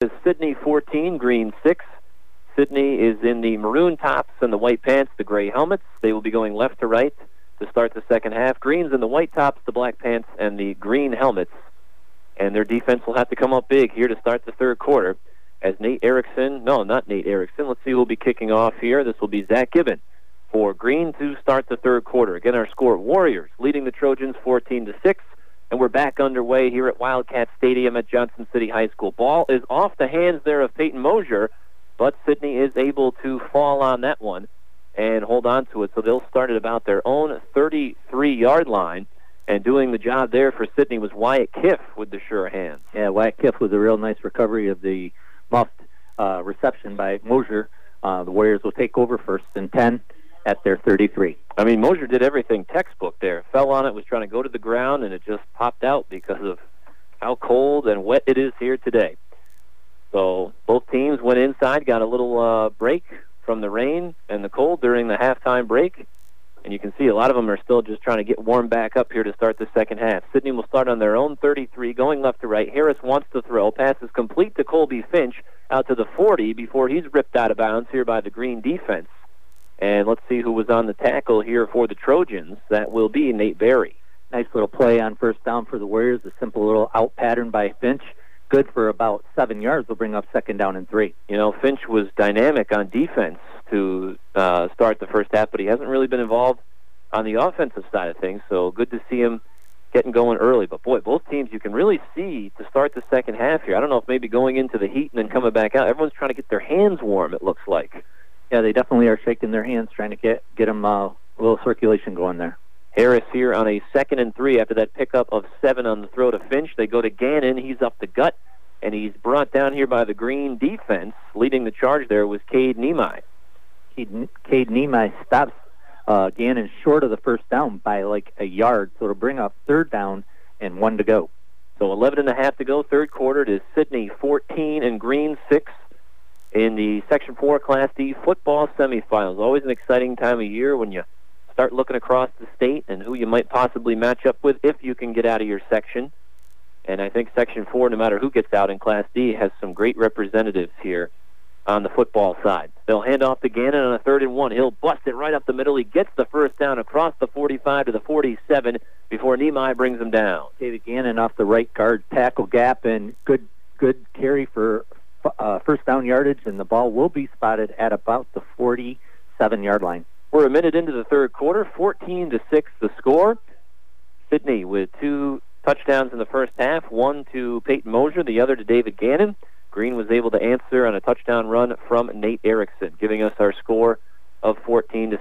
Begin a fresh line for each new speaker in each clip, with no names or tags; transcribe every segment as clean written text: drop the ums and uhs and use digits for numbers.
Is Sidney 14, Green 6. Sidney is in the maroon tops and the white pants, the gray helmets. They will be going left to right to start the second half. Green's in the white tops, the black pants, and the green helmets. And their defense will have to come up big here to start the third quarter. As Nate Erickson, no, not Nate Erickson. Let's see who will be kicking off here. This will be Zach Gibbon for Green to start the third quarter. Again, our score, Warriors leading the Trojans 14-6. And we're back underway here at Wildcat Stadium at Johnson City High School. Ball is off the hands there of Peyton Mosier, but Sidney is able to fall on that one and hold on to it. So they'll start at about their own 33-yard line. And doing the job there for Sidney was Wyatt Kiff with the sure hands.
Yeah, Wyatt Kiff with a real nice recovery of the muffed reception by Mosier. The Warriors will take over 1st and 10 at their 33.
I mean, Mosier did everything textbook there. Fell on it, was trying to go to the ground, and it just popped out because of how cold and wet it is here today. So both teams went inside, got a little break from the rain and the cold during the halftime break. And you can see a lot of them are still just trying to get warmed back up here to start the second half. Sidney will start on their own 33, going left to right. Harris wants to throw. Pass is complete to Colby Finch out to the 40 before he's ripped out of bounds here by the Green defense. And let's see who was on the tackle here for the Trojans. That will be Nate Berry.
Nice little play on first down for the Warriors. A simple little out pattern by Finch. Good for about 7 yards. Will bring up 2nd down and 3.
You know, Finch was dynamic on defense to start the first half, but he hasn't really been involved on the offensive side of things, so good to see him getting going early. But, boy, both teams you can really see to start the second half here. I don't know if maybe going into the heat and then coming back out. Everyone's trying to get their hands warm, it looks like.
Yeah, they definitely are shaking their hands, trying to get them a little circulation going there.
Harris here on a 2nd and 3 after that pickup of 7 on the throw to Finch. They go to Gannon. He's up the gut, and he's brought down here by the Green defense. Leading the charge there was Cade Nemai.
Cade Nemai stops Gannon short of the first down by like a yard, so it'll bring up 3rd down and 1 to go.
So 11.5 to go, third quarter. It is Sidney 14 and Green 6 in the Section 4 Class D football semifinals. Always an exciting time of year when you start looking across the state and who you might possibly match up with if you can get out of your section. And I think Section 4, no matter who gets out in Class D, has some great representatives here on the football side. They'll hand off to Gannon on a 3rd and 1. He'll bust it right up the middle. He gets the first down across the 45 to the 47 before Nemai brings him down.
David Gannon off the right guard tackle gap, and good carry for first down yardage, and the ball will be spotted at about the 47-yard line.
We're a minute into the third quarter, 14-6 the score. Sidney with 2 touchdowns in the first half, one to Peyton Mosier, the other to David Gannon. Green was able to answer on a touchdown run from Nate Erickson, giving us our score of 14-6.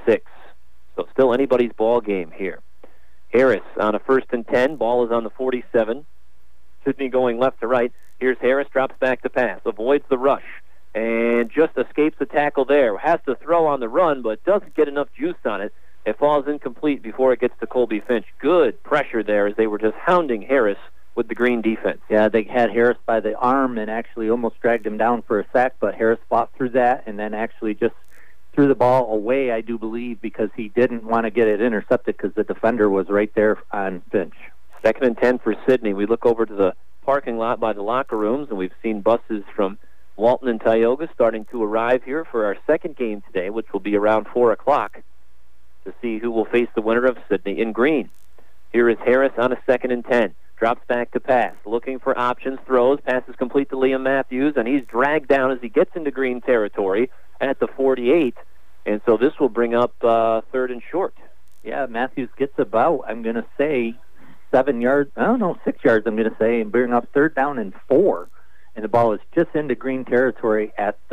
So still anybody's ball game here. Harris on a 1st and 10. Ball is on the 47. Sidney going left to right. Here's Harris, drops back to pass, avoids the rush, and just escapes the tackle there. Has to throw on the run, but doesn't get enough juice on it. It falls incomplete before it gets to Colby Finch. Good pressure there as they were just hounding Harris with the Green defense.
Yeah, they had Harris by the arm and actually almost dragged him down for a sack, but Harris fought through that and then actually just threw the ball away, I do believe, because he didn't want to get it intercepted because the defender was right there on Finch.
2nd and 10 for Sidney. We look over to the parking lot by the locker rooms, and we've seen buses from Walton and Tioga starting to arrive here for our second game today, which will be around 4 o'clock, to see who will face the winner of Sidney and Green. Here is Harris on a 2nd and 10. Drops back to pass, looking for options, throws, passes complete to Liam Matthews, and he's dragged down as he gets into Green territory at the 48, and so this will bring up 3rd and short.
Yeah, Matthews gets about, I'm going to say, 7 yards, 6 yards, I'm going to say, and bring up 3rd down and 4, and the ball is just into Green territory at the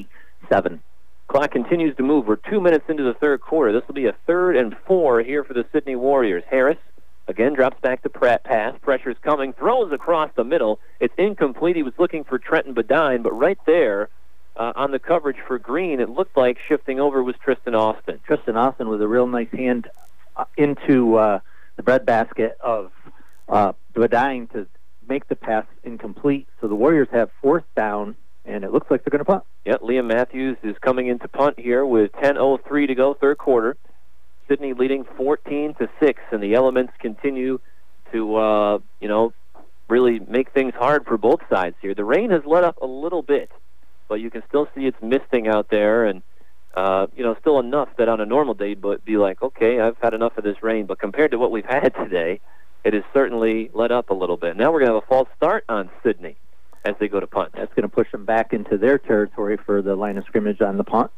47.
Clock continues to move. We're 2 minutes into the third quarter. This will be a 3rd and 4 here for the Sidney Warriors. Harris again drops back to pass. Pressure's coming. Throws across the middle. It's incomplete. He was looking for Trenton Bedine, but right there on the coverage for Green, it looked like shifting over was Tristan Austin.
Tristan Austin with a real nice hand into the breadbasket of Bedine to make the pass incomplete. So the Warriors have 4th down, and it looks like they're going to punt.
Yep, Liam Matthews is coming into punt here with 10:03 to go, third quarter. Sidney leading 14-6, and the elements continue to, really make things hard for both sides here. The rain has let up a little bit, but you can still see it's misting out there, and still enough that on a normal day, but be like, okay, I've had enough of this rain. But compared to what we've had today, it has certainly let up a little bit. Now we're going to have a false start on Sidney as they go to punt.
That's going to push them back into their territory for the line of scrimmage on the punt.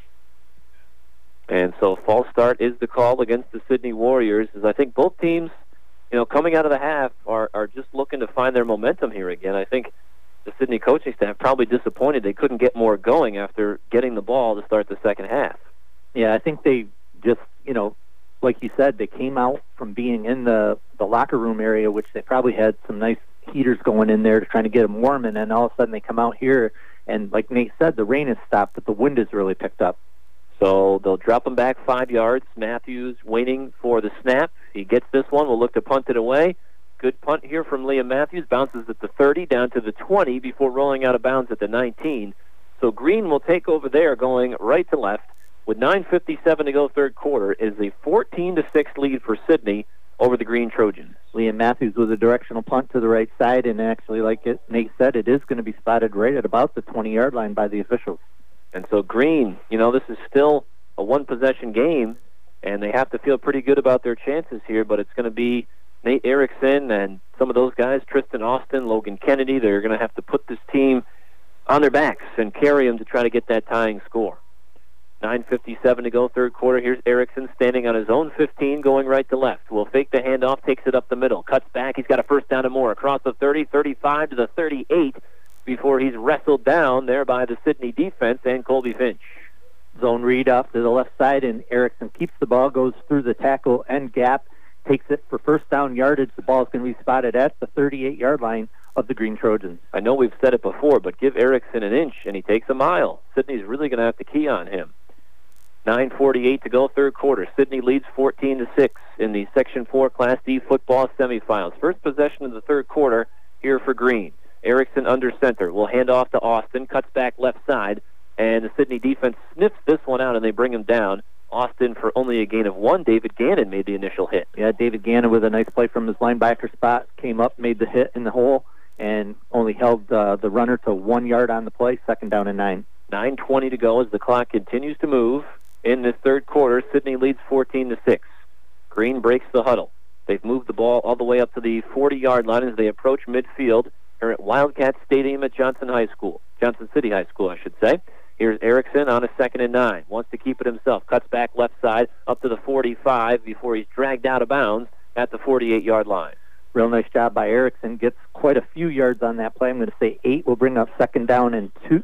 And so false start is the call against the Sidney Warriors, as I think both teams, coming out of the half are just looking to find their momentum here again. I think the Sidney coaching staff probably disappointed they couldn't get more going after getting the ball to start the second half.
Yeah, I think they just, like you said, they came out from being in the locker room area, which they probably had some nice heaters going in there to trying to get them warm, and then all of a sudden they come out here, and like Nate said, the rain has stopped, but the wind has really picked up.
So they'll drop him back 5 yards. Matthews waiting for the snap. He gets this one. We'll look to punt it away. Good punt here from Liam Matthews. Bounces at the 30 down to the 20 before rolling out of bounds at the 19. So Green will take over there going right to left. With 9:57 to go third quarter, is a 14-6 lead for Sidney over the Green Trojans.
Liam Matthews with a directional punt to the right side, and actually, like Nate said, it is going to be spotted right at about the 20-yard line by the officials.
And so Green, this is still a one-possession game, and they have to feel pretty good about their chances here, but it's going to be Nate Erickson and some of those guys, Tristan Austin, Logan Kennedy, they're going to have to put this team on their backs and carry them to try to get that tying score. 9:57 to go third quarter. Here's Erickson standing on his own 15, going right to left. Will fake the handoff, takes it up the middle, cuts back. He's got a first down and more across the 30, 35 to the 38 before he's wrestled down there by the Sidney defense and Colby Finch.
Zone read off to the left side, and Erickson keeps the ball, goes through the tackle end gap, takes it for first down yardage. The ball is going to be spotted at the 38-yard line of the Green Trojans.
I know we've said it before, but give Erickson an inch, and he takes a mile. Sidney's really going to have to key on him. 9:48 to go third quarter. Sidney leads 14-6 in the Section 4 Class D football semifinals. First possession of the third quarter here for Green. Erickson under center. Will hand off to Austin. Cuts back left side. And the Sidney defense sniffs this one out, and they bring him down. Austin for only a gain of 1. David Gannon made the initial hit.
Yeah, David Gannon with a nice play from his linebacker spot. Came up, made the hit in the hole, and only held the runner to 1 yard on the play. Second down and 9.
9:20 to go as the clock continues to move. In this third quarter, Sidney leads 14-6. Green breaks the huddle. They've moved the ball all the way up to the 40-yard line as they approach midfield here at Wildcat Stadium at Johnson City High School, I should say. Here's Erickson on a 2nd and 9. Wants to keep it himself. Cuts back left side up to the 45 before he's dragged out of bounds at the 48-yard line.
Real nice job by Erickson. Gets quite a few yards on that play. I'm going to say 8 will bring up third down and 2.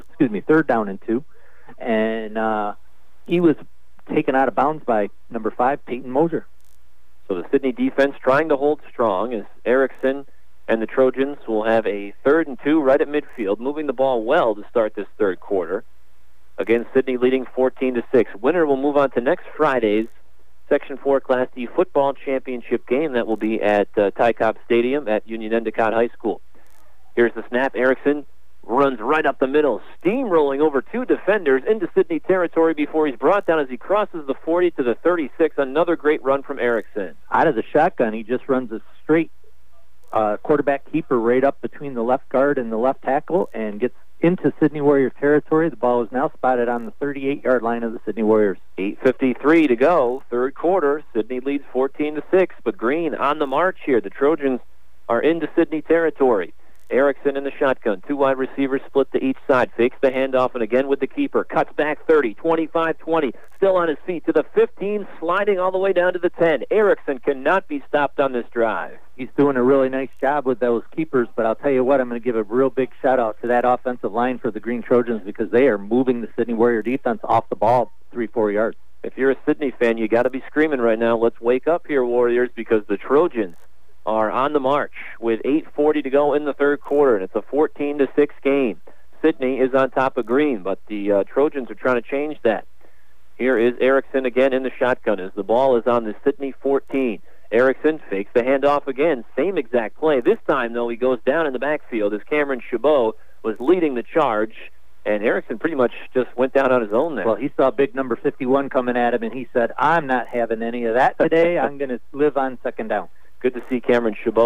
And he was taken out of bounds by number 5, Peyton Mosier.
So the Sidney defense trying to hold strong as Erickson and the Trojans will have a 3rd and 2 right at midfield, moving the ball well to start this third quarter. Again, Sidney leading 14-6. Winner will move on to next Friday's Section 4 Class D football championship game that will be at Ty Cobb Stadium at Union Endicott High School. Here's the snap. Erickson runs right up the middle, steamrolling over 2 defenders into Sidney territory before he's brought down as he crosses the 40 to the 36. Another great run from Erickson.
Out of the shotgun, he just runs a straight quarterback keeper right up between the left guard and the left tackle and gets into Sidney Warriors territory. The ball is now spotted on the 38-yard line of the Sidney Warriors.
8:53 to go, third quarter. Sidney leads 14-6, but Green on the march here. The Trojans are into Sidney territory. Erickson in the shotgun. 2 wide receivers split to each side. Fakes the handoff, and again with the keeper. Cuts back 30, 25, 20. Still on his feet to the 15, sliding all the way down to the 10. Erickson cannot be stopped on this drive.
He's doing a really nice job with those keepers, but I'll tell you what, I'm going to give a real big shout-out to that offensive line for the Green Trojans because they are moving the Sidney Warrior defense off the ball 3-4 yards.
If you're a Sidney fan, you got to be screaming right now, let's wake up here, Warriors, because the Trojans are on the march with 8:40 to go in the third quarter, and it's a 14-6 game. Sidney is on top of Green, but the Trojans are trying to change that. Here is Erickson again in the shotgun as the ball is on the Sidney 14. Erickson fakes the handoff again, same exact play. This time, though, he goes down in the backfield as Cameron Chabot was leading the charge, and Erickson pretty much just went down on his own there.
Well, he saw big number 51 coming at him, and he said, I'm not having any of that today. I'm going to live on second down.
Good to see Cameron Chabot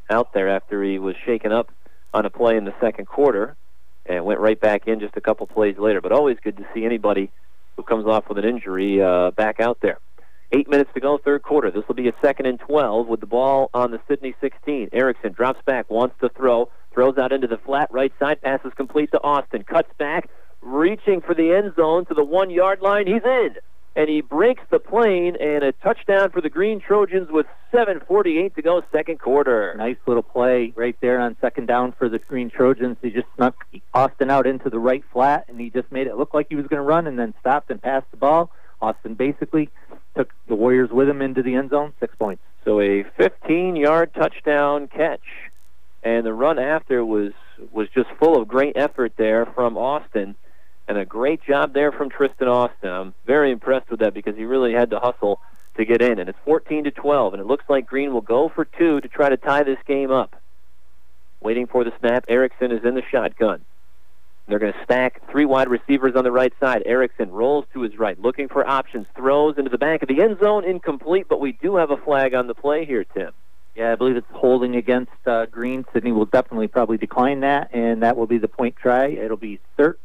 out there after he was shaken up on a play in the second quarter and went right back in just a couple plays later. But always good to see anybody who comes off with an injury back out there. 8 minutes to go, third quarter. This will be a 2nd and 12 with the ball on the Sidney 16. Erickson drops back, wants to throw, throws out into the flat right side, passes complete to Austin, cuts back, reaching for the end zone to the 1-yard line. He's in, and he breaks the plane, and a touchdown for the Green Trojans with 7:48 to go, second quarter.
Nice little play right there on second down for the Green Trojans. He just snuck Austin out into the right flat, and he just made it look like he was going to run and then stopped and passed the ball. Austin basically took the Warriors with him into the end zone, 6 points.
So a 15-yard touchdown catch, and the run after was just full of great effort there from Austin, and a great job there from Tristan Austin. I'm very impressed with that because he really had to hustle to get in, and it's 14-12, and it looks like Green will go for 2 to try to tie this game up. Waiting for the snap, Erickson is in the shotgun. They're going to stack 3 wide receivers on the right side. Erickson rolls to his right, looking for options, throws into the back of the end zone, incomplete, but we do have a flag on the play here, Tim.
Yeah, I believe it's holding against Green. Sidney will definitely probably decline that, and that will be the point try. It'll be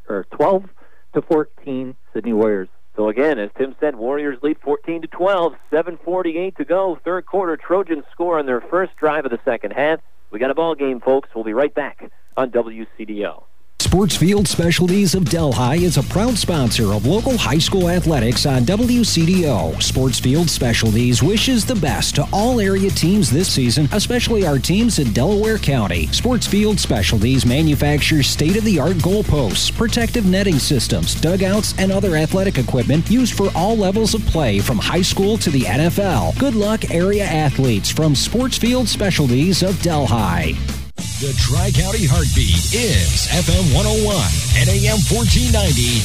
12-14, Sidney Warriors.
So again, as Tim said, Warriors lead 14-12, 7:48 to go, third quarter. Trojans score on their first drive of the second half. We got a ball game, folks. We'll be right back on WCDO.
Sportsfield Specialties of Delhi is a proud sponsor of local high school athletics on WCDO. Sportsfield Specialties wishes the best to all area teams this season, especially our teams in Delaware County. Sportsfield Specialties manufactures state-of-the-art goalposts, protective netting systems, dugouts, and other athletic equipment used for all levels of play from high school to the NFL. Good luck, area athletes, from Sportsfield Specialties of Delhi.
The Tri-County Heartbeat is FM 101 and AM 1490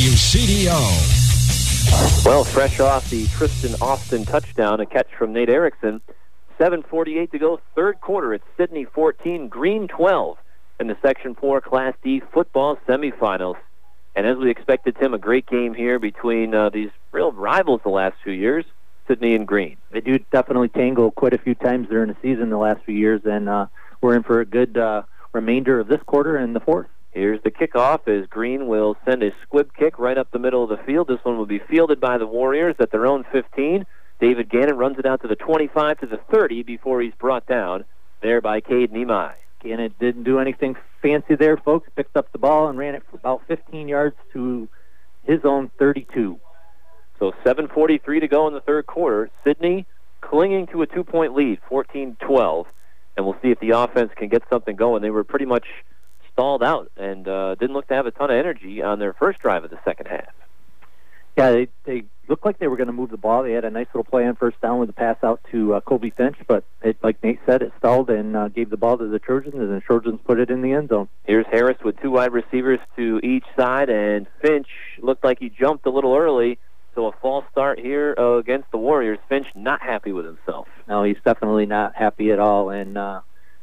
WCDO.
Well, fresh off the Tristan Austin touchdown, a catch from Nate Erickson. 7:48 to go, third quarter. It's Sidney 14, Green 12 in the Section 4 Class D football semifinals. And as we expected, Tim, a great game here between these real rivals the last few years, Sidney and Green.
They do definitely tangle quite a few times during the season the last few years, and we're in for a good remainder of this quarter and the fourth.
Here's the kickoff as Green will send a squib kick right up the middle of the field. This one will be fielded by the Warriors at their own 15. David Gannon runs it out to the 25 to the 30 before he's brought down there by Cade Nemai.
Gannon didn't do anything fancy there, folks. Picked up the ball and ran it for about 15 yards to his own 32.
So 7:43 to go in the third quarter. Sidney clinging to a 2-point lead, 14-12. And we'll see if the offense can get something going. They were pretty much stalled out and didn't look to have a ton of energy on their first drive of the second half.
Yeah, they looked like they were going to move the ball. They had a nice little play on first down with a pass out to Colby Finch, but like Nate said, it stalled and gave the ball to the Trojans, and the Trojans put it in the end zone.
Here's Harris with 2 wide receivers to each side, and Finch looked like he jumped a little early. So a false start here against the Warriors. Finch not happy with himself.
No, he's definitely not happy at all, and going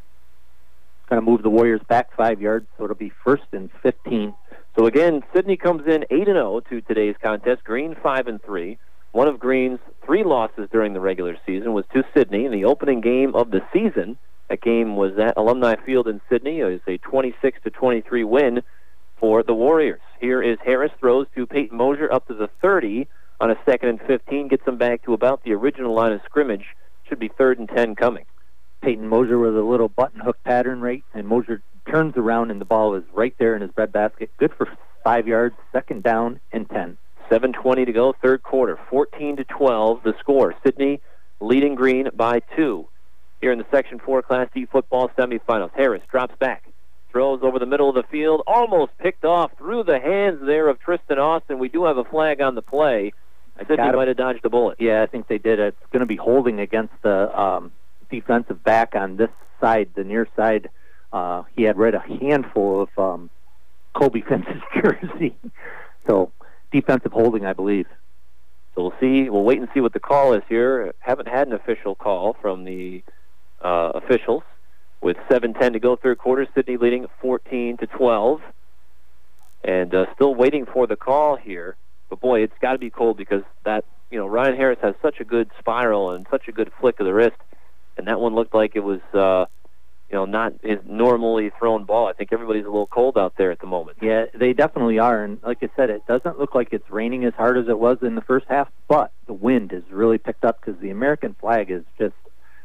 to move the Warriors back 5 yards, so it'll be 1st and 15.
So again, Sidney comes in 8-0 to today's contest. Green 5-3. One of Green's 3 losses during the regular season was to Sidney in the opening game of the season. That game was at Alumni Field in Sidney. It was a 26-23 win for the Warriors. Here is Harris, throws to Peyton Mosier up to the 30. On a 2nd and 15, gets them back to about the original line of scrimmage. Should be 3rd and 10 coming.
Peyton Mosier with a little button hook pattern right, and Mosier turns around and the ball is right there in his breadbasket. Good for 5 yards, 2nd down and 10.
7:20 to go, third quarter. 14-12 the score. Sidney leading Green by 2. Here in the Section 4 Class D football semifinals. Harris drops back, throws over the middle of the field, almost picked off through the hands there of Tristan Austin. We do have a flag on the play. Sidney might have dodged a bullet.
Yeah, I think they did. It's going to be holding against the defensive back on this side, the near side. He had read a handful of Colby Finch's jersey. So defensive holding, I believe.
So we'll see. We'll wait and see what the call is here. Haven't had an official call from the officials. With 7:10 to go, third quarter, Sidney leading 14-12. And still waiting for the call here. But boy, it's got to be cold because that, Ryan Harris has such a good spiral and such a good flick of the wrist, and that one looked like it was not his normally thrown ball. I think everybody's a little cold out there at the moment.
Yeah, they definitely are. And like I said, it doesn't look like it's raining as hard as it was in the first half, but the wind has really picked up because the American flag is just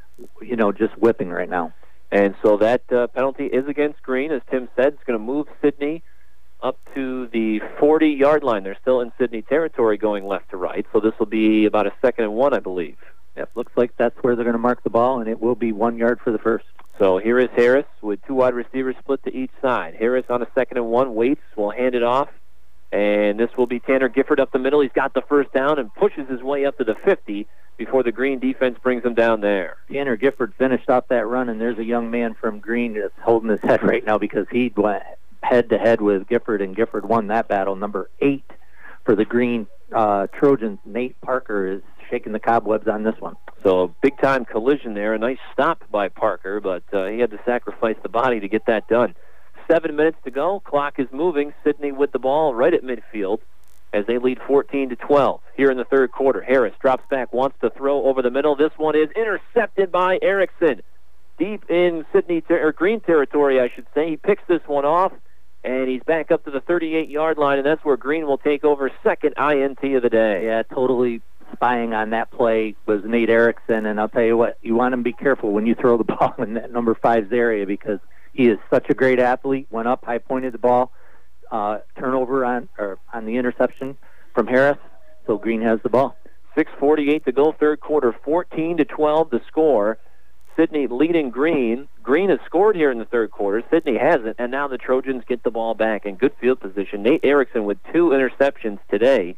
whipping right now.
And so that penalty is against Green. As Tim said, it's going to move Sidney up to the 40-yard line. They're still in Sidney territory going left to right, so this will be about a 2nd and 1, I believe.
Yep, looks like that's where they're going to mark the ball, and it will be 1 yard for the first.
So here is Harris with 2 wide receivers split to each side. Harris on a 2nd and 1, waits, will hand it off, and this will be Tanner Gifford up the middle. He's got the first down and pushes his way up to the 50 before the Green defense brings him down there.
Tanner Gifford finished off that run, and there's a young man from Green that's holding his head right now because he went head-to-head with Gifford, and Gifford won that battle. Number 8 for the Green Trojans, Nate Parker, is shaking the cobwebs on this one.
So a big-time collision there. A nice stop by Parker, but he had to sacrifice the body to get that done. 7 minutes to go. Clock is moving. Sidney with the ball right at midfield as they lead 14-12 here in the third quarter. Harris drops back, wants to throw over the middle. This one is intercepted by Erickson. Deep in Green territory, I should say. He picks this one off, and he's back up to the 38-yard line, and that's where Green will take over, second INT of the day.
Yeah, totally spying on that play was Nate Erickson, and I'll tell you what, you want to be careful when you throw the ball in that number 5's area because he is such a great athlete. Went up, high-pointed the ball, turnover on the interception from Harris, so Green has the ball.
6:48 to go, third quarter, 14-12 the score. Sidney leading Green. Green has scored here in the third quarter. Sidney hasn't, and now the Trojans get the ball back in good field position. Nate Erickson with 2 interceptions today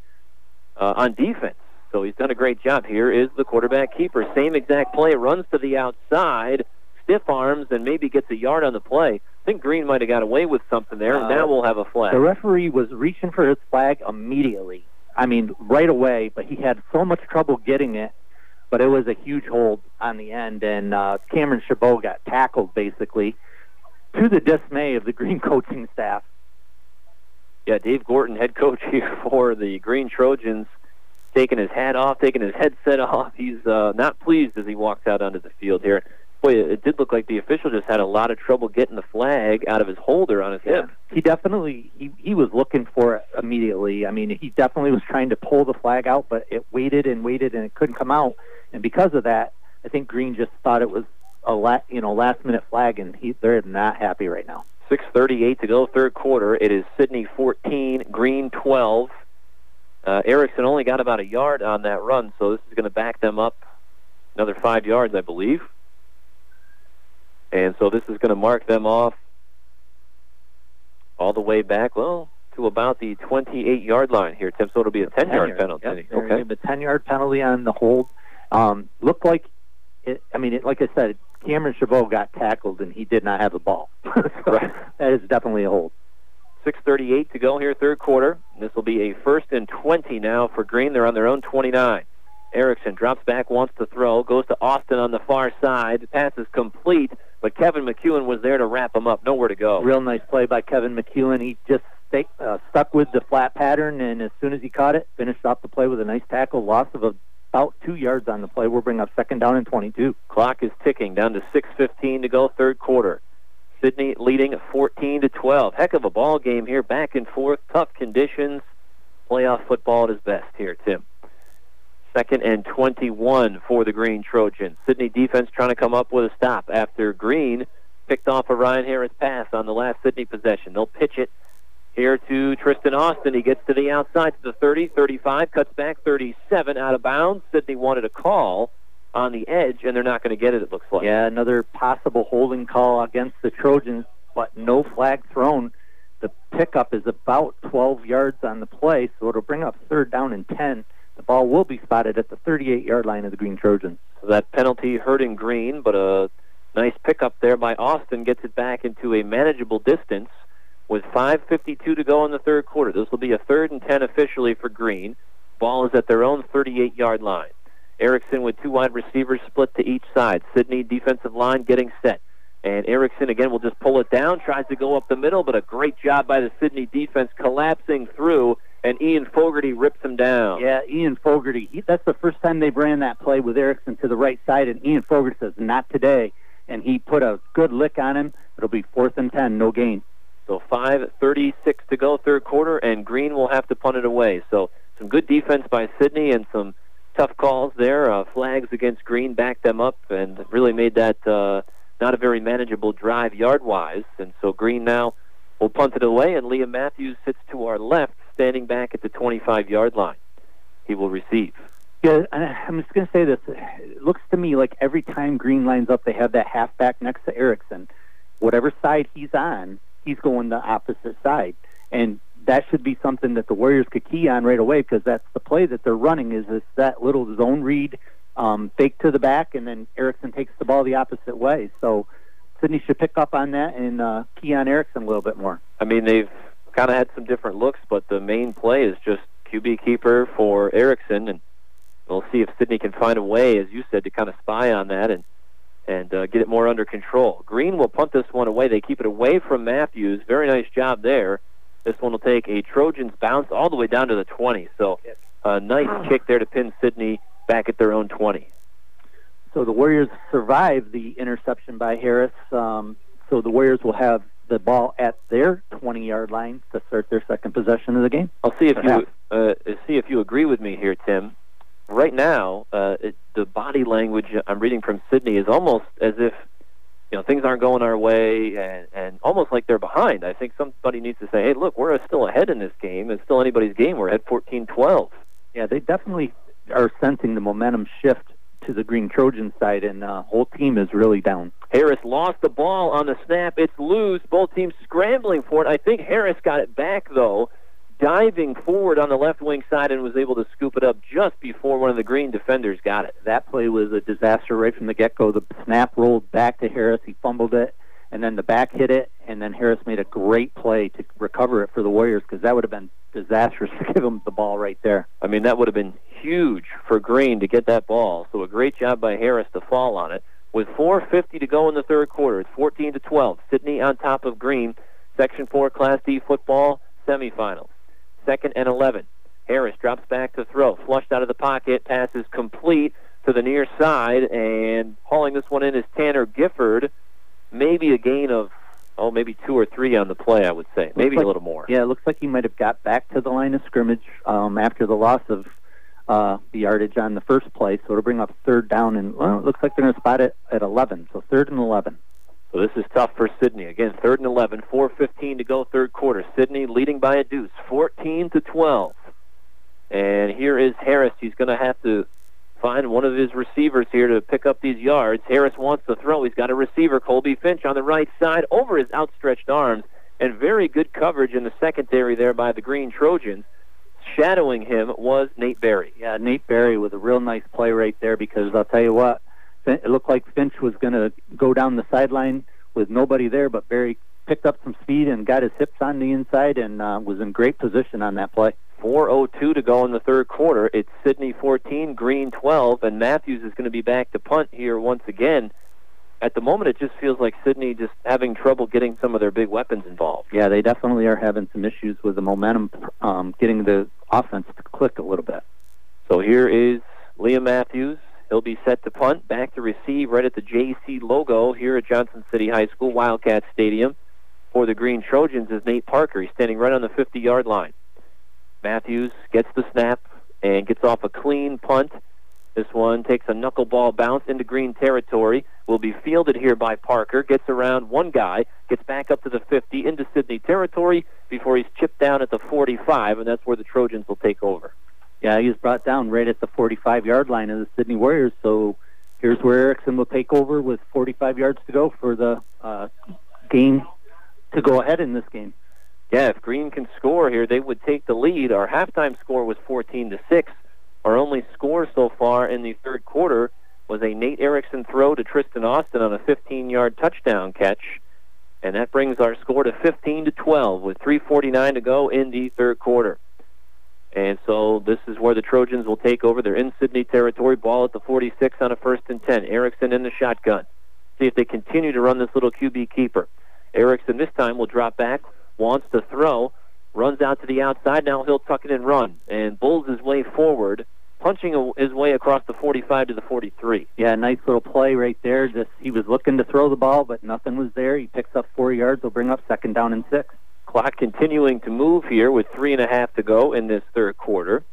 on defense. So he's done a great job. Here is the quarterback keeper. Same exact play, runs to the outside, stiff arms, and maybe gets a yard on the play. I think Green might have got away with something there, and now we'll have a flag.
The referee was reaching for his flag immediately. I mean, right away, but he had so much trouble getting it. But it was a huge hold on the end, and Cameron Chabot got tackled, basically, to the dismay of the Green coaching staff.
Yeah, Dave Gorton, head coach here for the Green Trojans, taking his hat off, taking his headset off. He's not pleased as he walks out onto the field here. Boy, it did look like the official just had a lot of trouble getting the flag out of his holder on his hip.
He definitely, he was looking for it immediately. I mean, he definitely was trying to pull the flag out, but it waited and waited, and it couldn't come out. And because of that, I think Green just thought it was a last-minute flag, and they're not happy right now.
6:38 to go, third quarter. It is Sidney 14, Green 12. Erickson only got about a yard on that run, so this is going to back them up another 5 yards, I believe. And so this is going to mark them off all the way back, to about the 28-yard line here, Tim. So it'll be a 10-yard penalty.
Yep.
Okay.
A 10-yard penalty on the hold. Looked like it. I mean, like I said, Cameron Chabot got tackled, and he did not have the ball. So
right.
That is definitely a hold.
6:38 to go here, third quarter. This will be a 1st and 20 now for Green. They're on their own 29. Erickson drops back, wants to throw, goes to Austin on the far side. The pass is complete, but Kevin McEwen was there to wrap him up. Nowhere to go.
Real nice play by Kevin McEwen. He just stuck with the flat pattern, and as soon as he caught it, finished off the play with a nice tackle. Loss of about 2 yards on the play. We'll bring up 2nd down and 22.
Clock is ticking down to 6:15 to go, third quarter. Sidney leading 14-12. Heck of a ball game here, back and forth, tough conditions. Playoff football at its best here, Tim. 2nd and 21 for the Green Trojans. Sidney defense trying to come up with a stop after Green picked off a Ryan Harris pass on the last Sidney possession. They'll pitch it here to Tristan Austin. He gets to the outside to the 30, 35, cuts back 37, out of bounds. Sidney wanted a call on the edge, and they're not going to get it, it looks like.
Yeah, another possible holding call against the Trojans, but no flag thrown. The pickup is about 12 yards on the play, so it'll bring up 3rd down and 10. The ball will be spotted at the 38-yard line of the Green Trojans.
So that penalty hurting Green, but a nice pickup there by Austin gets it back into a manageable distance with 5:52 to go in the third quarter. This will be a 3rd and 10 officially for Green. Ball is at their own 38-yard line. Erickson with 2 wide receivers split to each side. Sidney defensive line getting set. And Erickson, again, will just pull it down, tries to go up the middle, but a great job by the Sidney defense collapsing through, and Ian Fogarty rips him down.
Yeah, Ian Fogarty. That's the first time they've ran that play with Erickson to the right side, and Ian Fogarty says, not today. and he put a good lick on him. It'll be 4th and 10, no gain.
So 5:36 to go, third quarter, and Green will have to punt it away. So some good defense by Sidney and some tough calls there. Flags against Green backed them up and really made that not a very manageable drive yard-wise. And so Green now will punt it away, and Liam Matthews sits to our left, standing back at the 25-yard line. He will receive.
Yeah, I'm just going to say this. It looks to me like every time Green lines up, they have that halfback next to Erickson. Whatever side he's on, he's going the opposite side. And that should be something that the Warriors could key on right away, because that's the play that they're running is that little zone read, fake to the back, and then Erickson takes the ball the opposite way. So Sidney should pick up on that and key on Erickson a little bit more.
I mean, they've kind of had some different looks, but the main play is just QB keeper for Erickson, and we'll see if Sidney can find a way, as you said, to kind of spy on that and get it more under control. Green will punt this one away. They keep it away from Matthews. Very nice job there. This one will take a Trojans bounce all the way down to the 20. So a nice kick there to pin Sidney back at their own 20.
So the Warriors survive the interception by Harris. So the Warriors will have the ball at their 20-yard line to start their second possession of the game.
I'll see if you agree with me here, Tim. Right now, the body language I'm reading from Sidney is almost as if things aren't going our way, and almost like they're behind. I think somebody needs to say, hey, look, we're still ahead in this game. It's still anybody's game. We're ahead 14-12.
Yeah, they definitely are sensing the momentum shift to the Green Trojan side, and the whole team is really down.
Harris lost the ball on the snap. It's loose. Both teams scrambling for it. I think Harris got it back, though, diving forward on the left wing side, and was able to scoop it up just before one of the Green defenders got it.
That play was a disaster right from the get-go. The snap rolled back to Harris. He fumbled it, and then the back hit it, and then Harris made a great play to recover it for the Warriors, because that would have been disastrous to give them the ball right there.
I mean, that would have been huge for Green to get that ball. So a great job by Harris to fall on it. With 4:50 to go in the third quarter, it's 14-12. Sidney on top of Green. Section 4 Class D football semifinals. 2nd and 11. Harris drops back to throw. Flushed out of the pocket. Pass is complete to the near side. And hauling this one in is Tanner Gifford. Maybe a gain of, maybe 2 or 3 on the play, I would say. Maybe a little more.
Yeah, it looks like he might have got back to the line of scrimmage after the loss of the yardage on the first play. So it'll bring up 3rd down. And, it looks like they're going to spot it at 11. So 3rd and 11.
So this is tough for Sidney. Again, 3rd and 11, 4:15 to go, third quarter. Sidney leading by a deuce, 14-12. And here is Harris. He's going to have to find one of his receivers here to pick up these yards. Harris wants to throw. He's got a receiver, Colby Finch, on the right side over his outstretched arms, and very good coverage in the secondary there by the Green Trojans. Shadowing him was Nate Berry.
Yeah, Nate Berry with a real nice play right there, because I'll tell you what, it looked like Finch was going to go down the sideline with nobody there, but Berry picked up some speed and got his hips on the inside and was in great position on that play.
4:02 to go in the third quarter. It's Sidney 14, Green 12, and Matthews is going to be back to punt here once again. At the moment, it just feels like Sidney just having trouble getting some of their big weapons involved.
Yeah, they definitely are having some issues with the momentum, getting the offense to click a little bit.
So here is Liam Matthews. He'll be set to punt, back to receive right at the JC logo here at Johnson City High School, Wildcat Stadium. For the Green Trojans is Nate Parker. He's standing right on the 50-yard line. Matthews gets the snap and gets off a clean punt. This one takes a knuckleball bounce into Green territory. Will be fielded here by Parker. Gets around one guy, gets back up to the 50 into Sidney territory before he's chipped down at the 45, and that's where the Trojans will take over.
Yeah, he was brought down right at the 45-yard line of the Sidney Warriors. So here's where Erickson will take over with 45 yards to go for the game to go ahead in this game.
Yeah, if Green can score here, they would take the lead. Our halftime score was 14-6. Our only score so far in the third quarter was a Nate Erickson throw to Tristan Austin on a 15-yard touchdown catch. And that brings our score to 15-12 with 3:49 to go in the third quarter. And so this is where the Trojans will take over. They're in Sidney territory, ball at the 46 on a 1st and 10. Erickson in the shotgun. See if they continue to run this little QB keeper. Erickson this time will drop back, wants to throw, runs out to the outside. Now he'll tuck it and run and bulls his way forward punching his way across the 45 to the 43.
Yeah, nice little play right there. Just he was looking to throw the ball, but nothing was there. He picks up 4 yards. Will bring up 2nd down and 6.
Clock continuing to move here with 3.5 to go in this third quarter.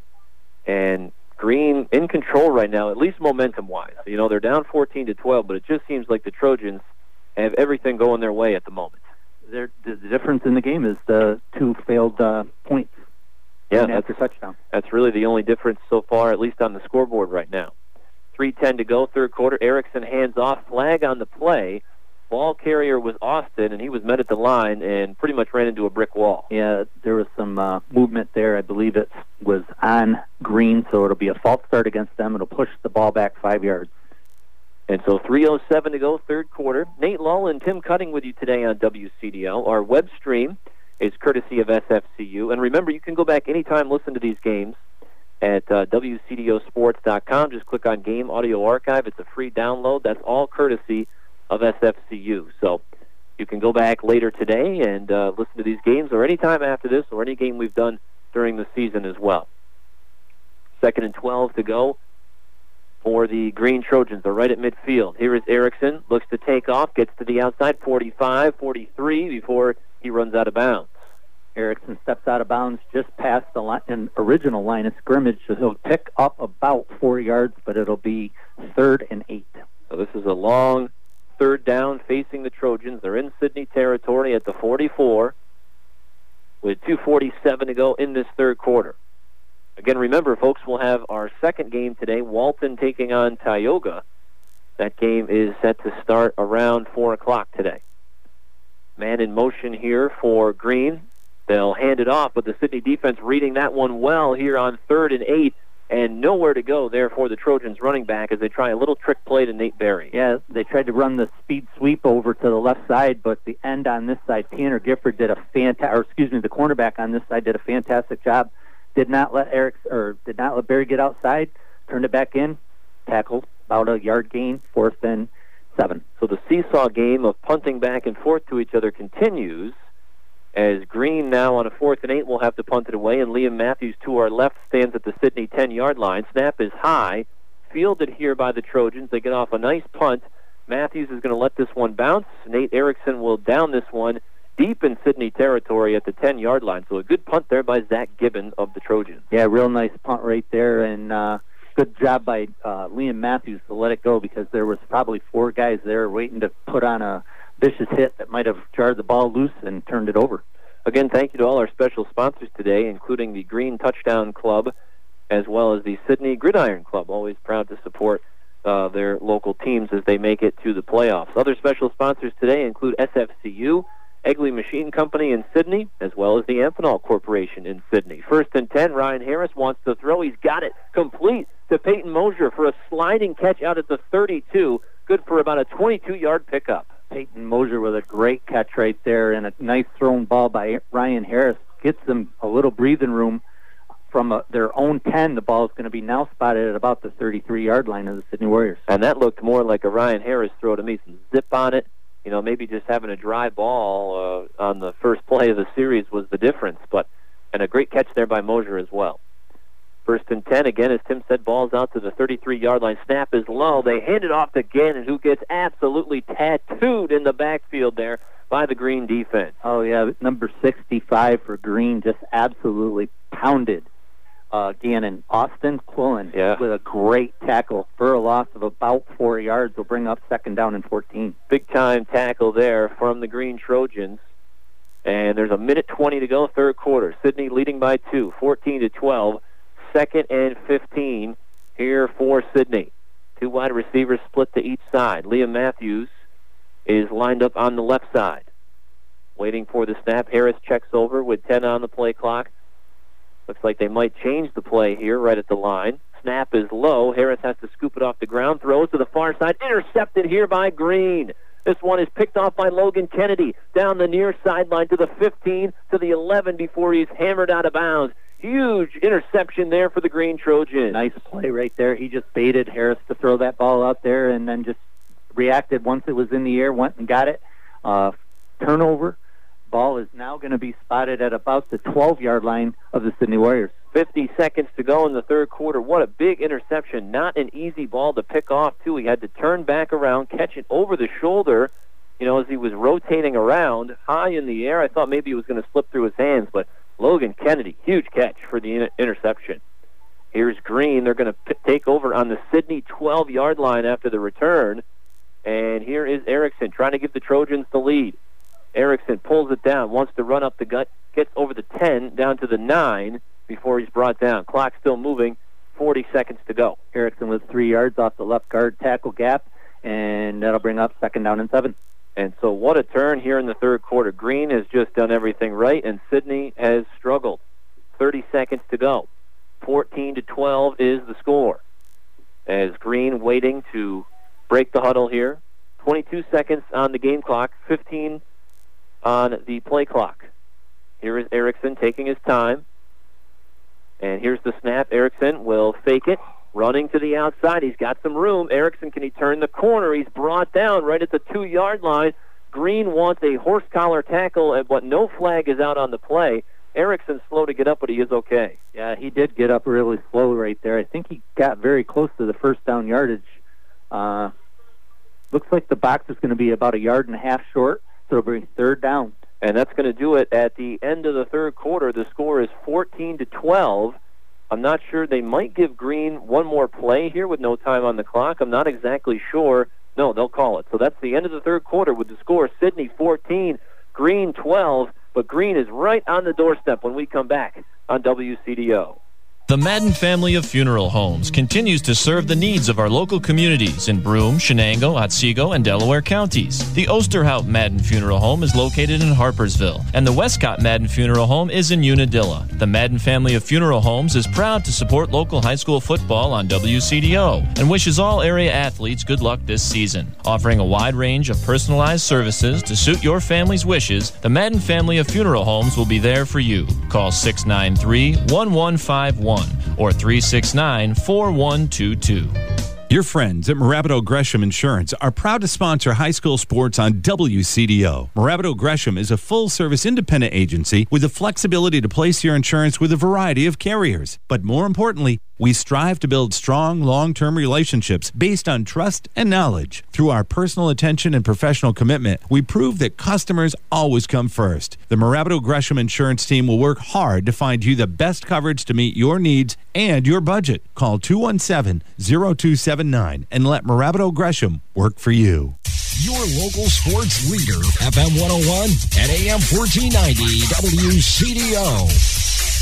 And Green in control right now, at least momentum-wise. You know, they're down 14 to 12, but it just seems like the Trojans have everything going their way at the moment.
The difference in the game is the 2 failed points.
Yeah,
after touchdown.
That's really the only difference so far, at least on the scoreboard right now. 3:10 to go, third quarter. Erickson hands off, flag on the play. Ball carrier was Austin, and he was met at the line and pretty much ran into a brick wall.
Yeah, there was some movement there. I believe it was on Green, so it'll be a false start against them. It'll push the ball back 5 yards.
And so 3:07 to go, third quarter. Nate Lull and Tim Cutting with you today on WCDL. Our web stream is courtesy of SFCU. And remember, you can go back anytime, listen to these games at WCDOsports.com. Just click on Game Audio Archive. It's a free download. That's all courtesy of SFCU. So you can go back later today and listen to these games, or anytime after this, or any game we've done during the season as well. 2nd and 12 to go for the Green Trojans. They're right at midfield. Here is Erickson. Looks to take off. Gets to the outside, 45, 43, before he runs out of bounds.
Erickson steps out of bounds just past the original line of scrimmage, so he'll pick up about 4 yards, but it'll be 3rd and 8.
So this is a long 3rd down facing the Trojans. They're in Sidney territory at the 44 with 2:47 to go in this third quarter. Again, remember, folks, we'll have our second game today, Walton taking on Tioga. That game is set to start around 4 o'clock today. Man in motion here for Green. They'll hand it off, but the Sidney defense reading that one well here on 3rd and 8, and nowhere to go there for the Trojans running back as they try a little trick play to Nate Berry.
Yeah, they tried to run the speed sweep over to the left side, but the end on this side, Tanner Gifford the cornerback on this side did a fantastic job. Did not let Berry get outside, turned it back in, tackled, about a yard gain, 4th and 7.
So the seesaw game of punting back and forth to each other continues, as Green now on a 4th and 8 will have to punt it away, and Liam Matthews to our left stands at the Sidney 10-yard line. Snap is high, fielded here by the Trojans. They get off a nice punt. Matthews is going to let this one bounce. Nate Erickson will down this one deep in Sidney territory at the 10-yard line. So a good punt there by Zach Gibbon of the Trojans.
Yeah, real nice punt right there, and good job by Liam Matthews to let it go, because there was probably 4 guys there waiting to put on a vicious hit that might have jarred the ball loose and turned it over.
Again, thank you to all our special sponsors today, including the Green Touchdown Club, as well as the Sidney Gridiron Club, always proud to support their local teams as they make it to the playoffs. Other special sponsors today include SFCU, Egley Machine Company in Sidney, as well as the Amphenol Corporation in Sidney. 1st and 10, Ryan Harris wants to throw. He's got it complete to Peyton Mosier for a sliding catch out at the 32, good for about a 22-yard pickup.
Peyton Mosier with a great catch right there, and a nice thrown ball by Ryan Harris. Gets them a little breathing room from their own 10. The ball is going to be now spotted at about the 33-yard line of the Sidney Warriors.
And that looked more like a Ryan Harris throw to me. Some zip on it. You know, maybe just having a dry ball on the first play of the series was the difference. And a great catch there by Mosier as well. 1st and 10, again, as Tim said, ball's out to the 33-yard line. Snap is low. They hand it off to Gannon, who gets absolutely tattooed in the backfield there by the Green defense.
Oh, yeah, number 65 for Green just absolutely pounded Gannon. Austin Quillen with a great tackle for a loss of about 4 yards. Will bring up 2nd down and 14.
Big-time tackle there from the Green Trojans. And there's a minute 20 to go, third quarter. Sidney leading by 2, 14-12. 2nd and 15 here for Sidney. 2 wide receivers split to each side. Liam Matthews is lined up on the left side. Waiting for the snap. Harris checks over with 10 on the play clock. Looks like they might change the play here right at the line. Snap is low. Harris has to scoop it off the ground. Throws to the far side. Intercepted here by Green. This one is picked off by Logan Kennedy down the near sideline to the 15, to the 11 before he's hammered out of bounds. Huge interception there for the Green Trojans.
Nice play right there. He just baited Harris to throw that ball out there and then just reacted once it was in the air, went and got it. Turnover. ball is now going to be spotted at about the 12-yard line of the Sidney Warriors.
50 seconds to go in the third quarter. What a big interception. Not an easy ball to pick off, too. He had to turn back around, catch it over the shoulder, as he was rotating around high in the air. I thought maybe it was going to slip through his hands, but Logan Kennedy, huge catch for the interception. Here's Green. They're going to take over on the Sidney 12-yard line after the return. And here is Erickson trying to give the Trojans the lead. Erickson pulls it down, wants to run up the gut, gets over the 10, down to the 9 before he's brought down. Clock still moving, 40 seconds to go.
Erickson was 3 yards off the left guard tackle gap, and that'll bring up 2nd down and 7.
And so what a turn here in the third quarter. Green has just done everything right, and Sidney has struggled. 30 seconds to go. 14-12 is the score. As Green waiting to break the huddle here. 22 seconds on the game clock, 15 on the play clock. Here is Erickson taking his time. And here's the snap. Erickson will fake it, running to the outside. He's got some room. Erickson, can he turn the corner? He's brought down right at the 2-yard line. Green wants a horse collar tackle, but no flag is out on the play. Erickson's slow to get up, but he is okay.
Yeah, he did get up really slow right there. I think he got very close to the first down yardage. Looks like the box is going to be about 1.5 yards short, so it'll bring 3rd down.
And that's going to do it at the end of the third quarter. The score is 14-12. I'm not sure. They might give Green one more play here with no time on the clock. I'm not exactly sure. No, they'll call it. So that's the end of the third quarter with the score Sidney 14, Green 12. But Green is right on the doorstep when we come back on WCDO.
The Madden family of funeral homes continues to serve the needs of our local communities in Broome, Shenango, Otsego, and Delaware counties. The Osterhout Madden Funeral Home is located in Harpersville, and the Westcott Madden Funeral Home is in Unadilla. The Madden family of funeral homes is proud to support local high school football on WCDO and wishes all area athletes good luck this season. Offering a wide range of personalized services to suit your family's wishes, the Madden family of funeral homes will be there for you. Call 693-1151. or 369-4122.
Your friends at Morabito Gresham Insurance are proud to sponsor high school sports on WCDO. Morabito Gresham is a full-service independent agency with the flexibility to place your insurance with a variety of carriers. But more importantly, we strive to build strong, long-term relationships based on trust and knowledge. Through our personal attention and professional commitment, we prove that customers always come first. The Morabito Gresham Insurance team will work hard to find you the best coverage to meet your needs and your budget. Call 217-0279 and let Morabito Gresham work for you.
Your local sports leader, FM 101 and AM 1490 WCDO.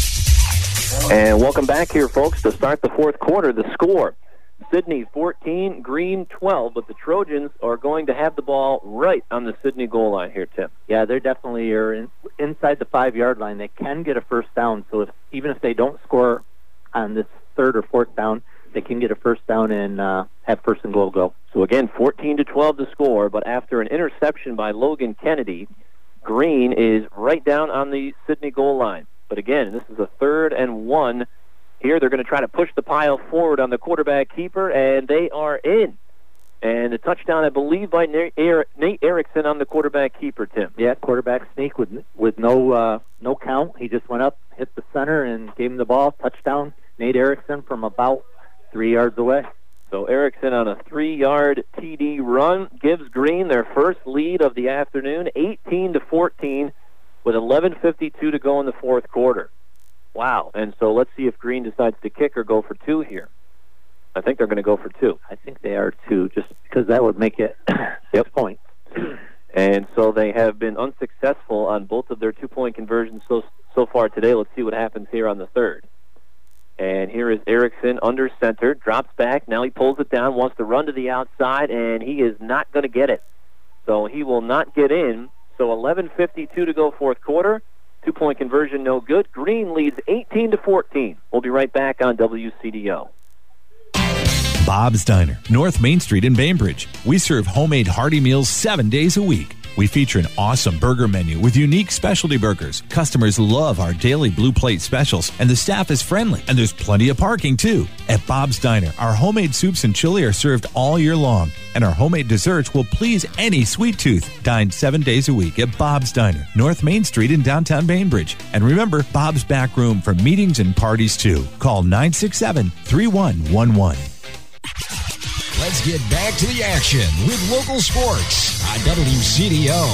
And welcome back here, folks, to start the fourth quarter. The score, Sidney 14, Green 12, but the Trojans are going to have the ball right on the Sidney goal line here, Tim.
Yeah, they're definitely inside the 5-yard line. They can get a first down, so even if they don't score on this 3rd or 4th down, they can get a first down and have 1st and goal go.
So again, 14-12 the score, but after an interception by Logan Kennedy, Green is right down on the Sidney goal line. But again, this is a 3rd and 1. Here they're going to try to push the pile forward on the quarterback keeper, and they are in. And the touchdown, I believe, by Nate Erickson on the quarterback keeper, Tim.
Yeah, quarterback sneak with no count. He just went up, hit the center, and gave him the ball. Touchdown, Nate Erickson from about 3 yards away.
So Erickson on a 3-yard TD run gives Green their first lead of the afternoon, 18-14. with 11:52 to go in the fourth quarter. Wow. And so let's see if Green decides to kick or go for 2 here. I think they're going to go for 2.
I think they are 2, just because that would make it 6 points.
And so they have been unsuccessful on both of their 2-point conversions so far today. Let's see what happens here on the 3rd. And here is Erickson under center, drops back. Now he pulls it down, wants to run to the outside, and he is not going to get it. So he will not get in. So 11:52 to go fourth quarter. 2-point conversion, no good. Green leads 18-14. We'll be right back on WCDO.
Bob's Diner, North Main Street in Bainbridge. We serve homemade hearty meals 7 days a week. We feature an awesome burger menu with unique specialty burgers. Customers love our daily Blue Plate specials, and the staff is friendly, and there's plenty of parking, too. At Bob's Diner, our homemade soups and chili are served all year long, and our homemade desserts will please any sweet tooth. Dine 7 days a week at Bob's Diner, North Main Street in downtown Bainbridge. And remember, Bob's back room for meetings and parties, too. Call 967-3111.
Let's get back to the action with local sports on WCDO.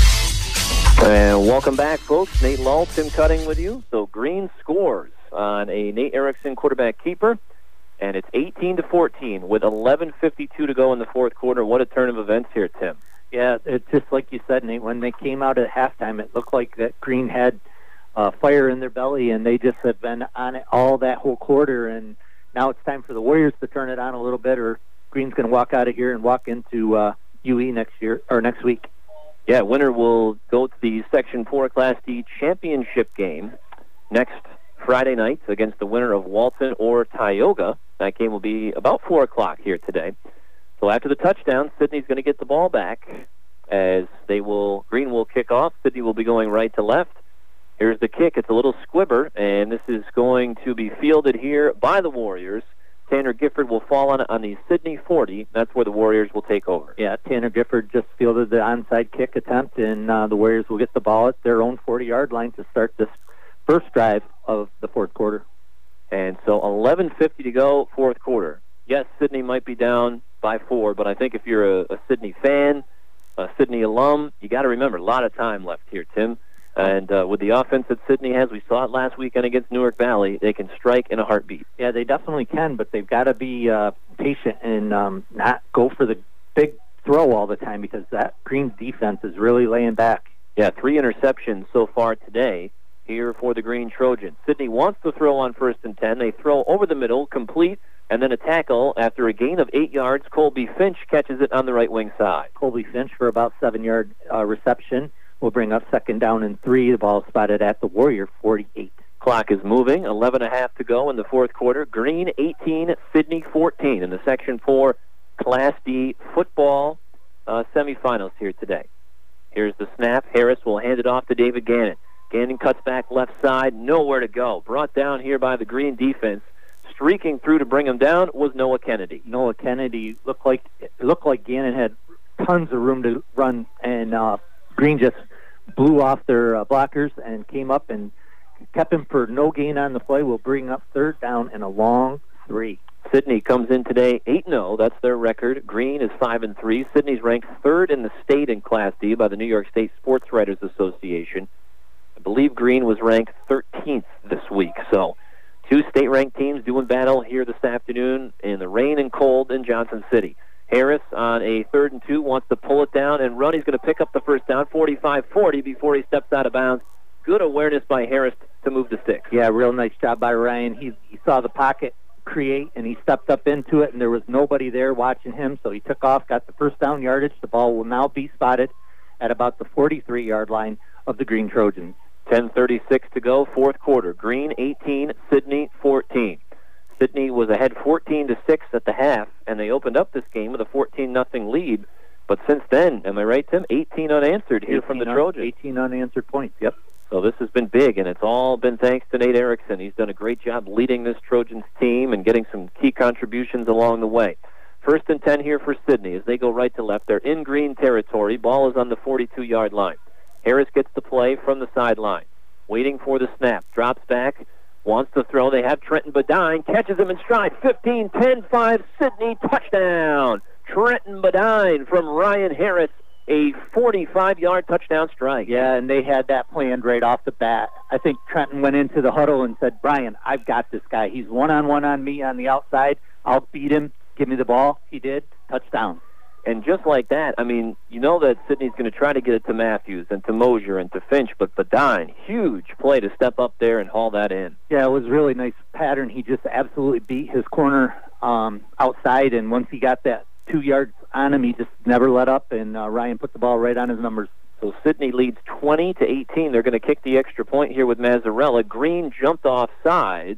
And welcome back, folks. Nate Lull, Tim Cutting with you. So Green scores on a Nate Erickson quarterback keeper, and it's 18-14 with 11:52 to go in the fourth quarter. What a turn of events here, Tim.
Yeah, it's just like you said, Nate. When they came out at halftime, it looked like that Green had fire in their belly, and they just have been on it all that whole quarter. And now it's time for the Warriors to turn it on a little bit, or Green's going to walk out of here and walk into UE next week.
Yeah, winner will go to the Section 4 Class D championship game next Friday night against the winner of Walton or Tioga. That game will be about 4 o'clock here today. So after the touchdown, Sydney's going to get the ball back as Green will kick off. Sydney will be going right to left. Here's the kick. It's a little squibber, and this is going to be fielded here by the Warriors. Tanner Gifford will fall on the Sydney 40. That's where the Warriors will take over.
Yeah, Tanner Gifford just fielded the onside kick attempt, and the Warriors will get the ball at their own 40-yard line to start this first drive of the fourth quarter.
And so 11:50 to go, fourth quarter. Yes, Sydney might be down by 4, but I think if you're a Sydney fan, a Sydney alum, you got to remember, a lot of time left here, Tim. And with the offense that Sydney has, we saw it last weekend against Newark Valley, they can strike in a heartbeat.
Yeah, they definitely can, but they've got to be patient and not go for the big throw all the time, because that Green's defense is really laying back.
Yeah, 3 interceptions so far today here for the Green Trojans. Sydney wants to throw on 1st and 10. They throw over the middle, complete, and then a tackle after a gain of 8 yards. Colby Finch catches it on the right wing side.
Colby Finch for about 7-yard reception. We'll bring up 2nd down and 3. The ball spotted at the Warrior 48.
Clock is moving. 11:30 to go in the fourth quarter. Green 18, Sydney 14 in the Section 4 Class D football semifinals here today. Here's the snap. Harris will hand it off to David Gannon. Gannon cuts back left side. Nowhere to go. Brought down here by the Green defense. Streaking through to bring him down was Noah Kennedy.
Noah Kennedy looked like Gannon had tons of room to run, and Green just blew off their blockers and came up and kept him for no gain on the play. Will bring up 3rd down and a long 3.
Sydney comes in today 8-0. That's their record. Green is 5-3. Sydney's ranked 3rd in the state in Class D by the New York State Sports Writers Association. I believe Green was ranked 13th this week. So 2 state-ranked teams doing battle here this afternoon in the rain and cold in Johnson City. Harris on a 3rd and 2 wants to pull it down and run. He's going to pick up the first down, 45-40, before he steps out of bounds. Good awareness by Harris to move to 6.
Yeah, real nice job by Ryan. He saw the pocket create, and he stepped up into it, and there was nobody there watching him, so he took off, got the first down yardage. The ball will now be spotted at about the 43-yard line of the Green Trojans.
10:36 to go, fourth quarter. Green 18, Sydney 14. Sydney was ahead 14-6 at the half, and they opened up this game with a 14-0 lead. But since then, am I right, Tim? 18 unanswered here from the Trojans.
18 unanswered points, yep.
So this has been big, and it's all been thanks to Nate Erickson. He's done a great job leading this Trojans team and getting some key contributions along the way. 1st and 10 here for Sydney as they go right to left. They're in Green territory. Ball is on the 42-yard line. Harris gets the play from the sideline. Waiting for the snap. Drops back. Wants to throw. They have Trenton Badine. Catches him in stride. 15, 10, 5. Sydney touchdown. Trenton Badine from Ryan Harris. A 45-yard touchdown strike.
Yeah, and they had that planned right off the bat. I think Trenton went into the huddle and said, Brian, I've got this guy. He's one-on-one on me on the outside. I'll beat him. Give me the ball. He did. Touchdown.
And just like that, I mean, you know that Sydney's going to try to get it to Matthews and to Mosier and to Finch, but Badine, huge play to step up there and haul that in.
Yeah, it was really nice pattern. He just absolutely beat his corner outside, and once he got that 2 yards on him, he just never let up, and Ryan put the ball right on his numbers.
So Sydney leads 20-18. They're going to kick the extra point here with Mazzarella. Green jumped off sides,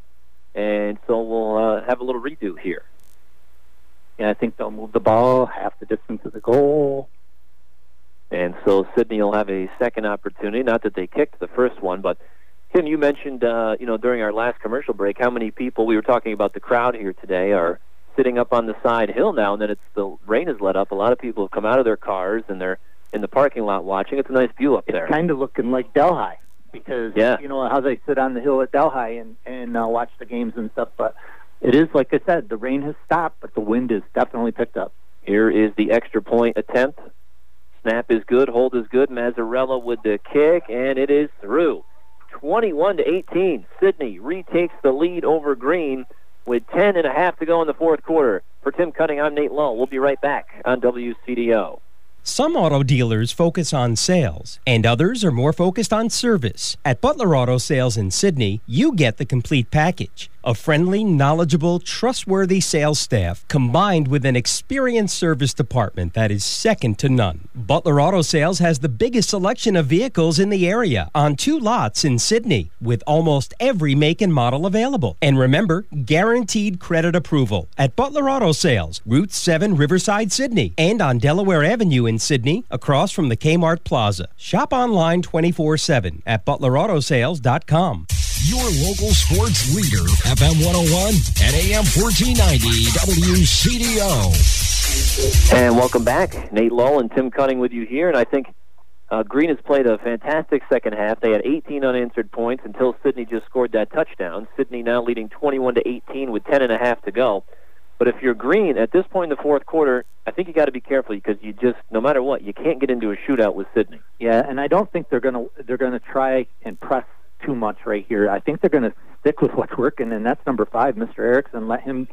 and so we'll have a little redo here.
Yeah, I think they'll move the ball half the distance of the goal.
And so Sidney will have a second opportunity. Not that they kicked the first one, but Tim, you mentioned, during our last commercial break, how many people, we were talking about the crowd here today, are sitting up on the side hill now, and then the rain has let up. A lot of people have come out of their cars, and they're in the parking lot watching. It's a nice view up there.
It's kind of looking like Delhi, because you know how they sit on the hill at Delhi and watch the games and stuff. But it is, like I said, the rain has stopped, but the wind has definitely picked up.
Here is the extra point attempt. Snap is good, hold is good. Mazzarella with the kick, and it is through. 21-18. Sidney retakes the lead over Green with 10.5 to go in the fourth quarter. For Tim Cutting, I'm Nate Lull. We'll be right back on WCDO.
Some auto dealers focus on sales, and others are more focused on service. At Butler Auto Sales in Sidney, you get the complete package. A friendly, knowledgeable, trustworthy sales staff combined with an experienced service department that is second to none. Butler Auto Sales has the biggest selection of vehicles in the area on 2 lots in Sidney with almost every make and model available. And remember, guaranteed credit approval at Butler Auto Sales, Route 7 Riverside, Sidney, and on Delaware Avenue in Sidney across from the Kmart Plaza. Shop online 24/7 at butlerautosales.com.
Your local sports leader, FM 101 and AM 1490 WCDO.
And welcome back. Nate Lull and Tim Cutting with you here. And I think Green has played a fantastic second half. They had 18 unanswered points until Sidney just scored that touchdown. Sidney now leading 21-18 with 10.5 to go. But if you're Green at this point in the fourth quarter, I think you got to be careful because you just, no matter what, you can't get into a shootout with Sidney.
Yeah, and I don't think they're gonna try and press too much right here. I think they're going to stick with what's working, and that's number 5, Mr. Erickson. Let him,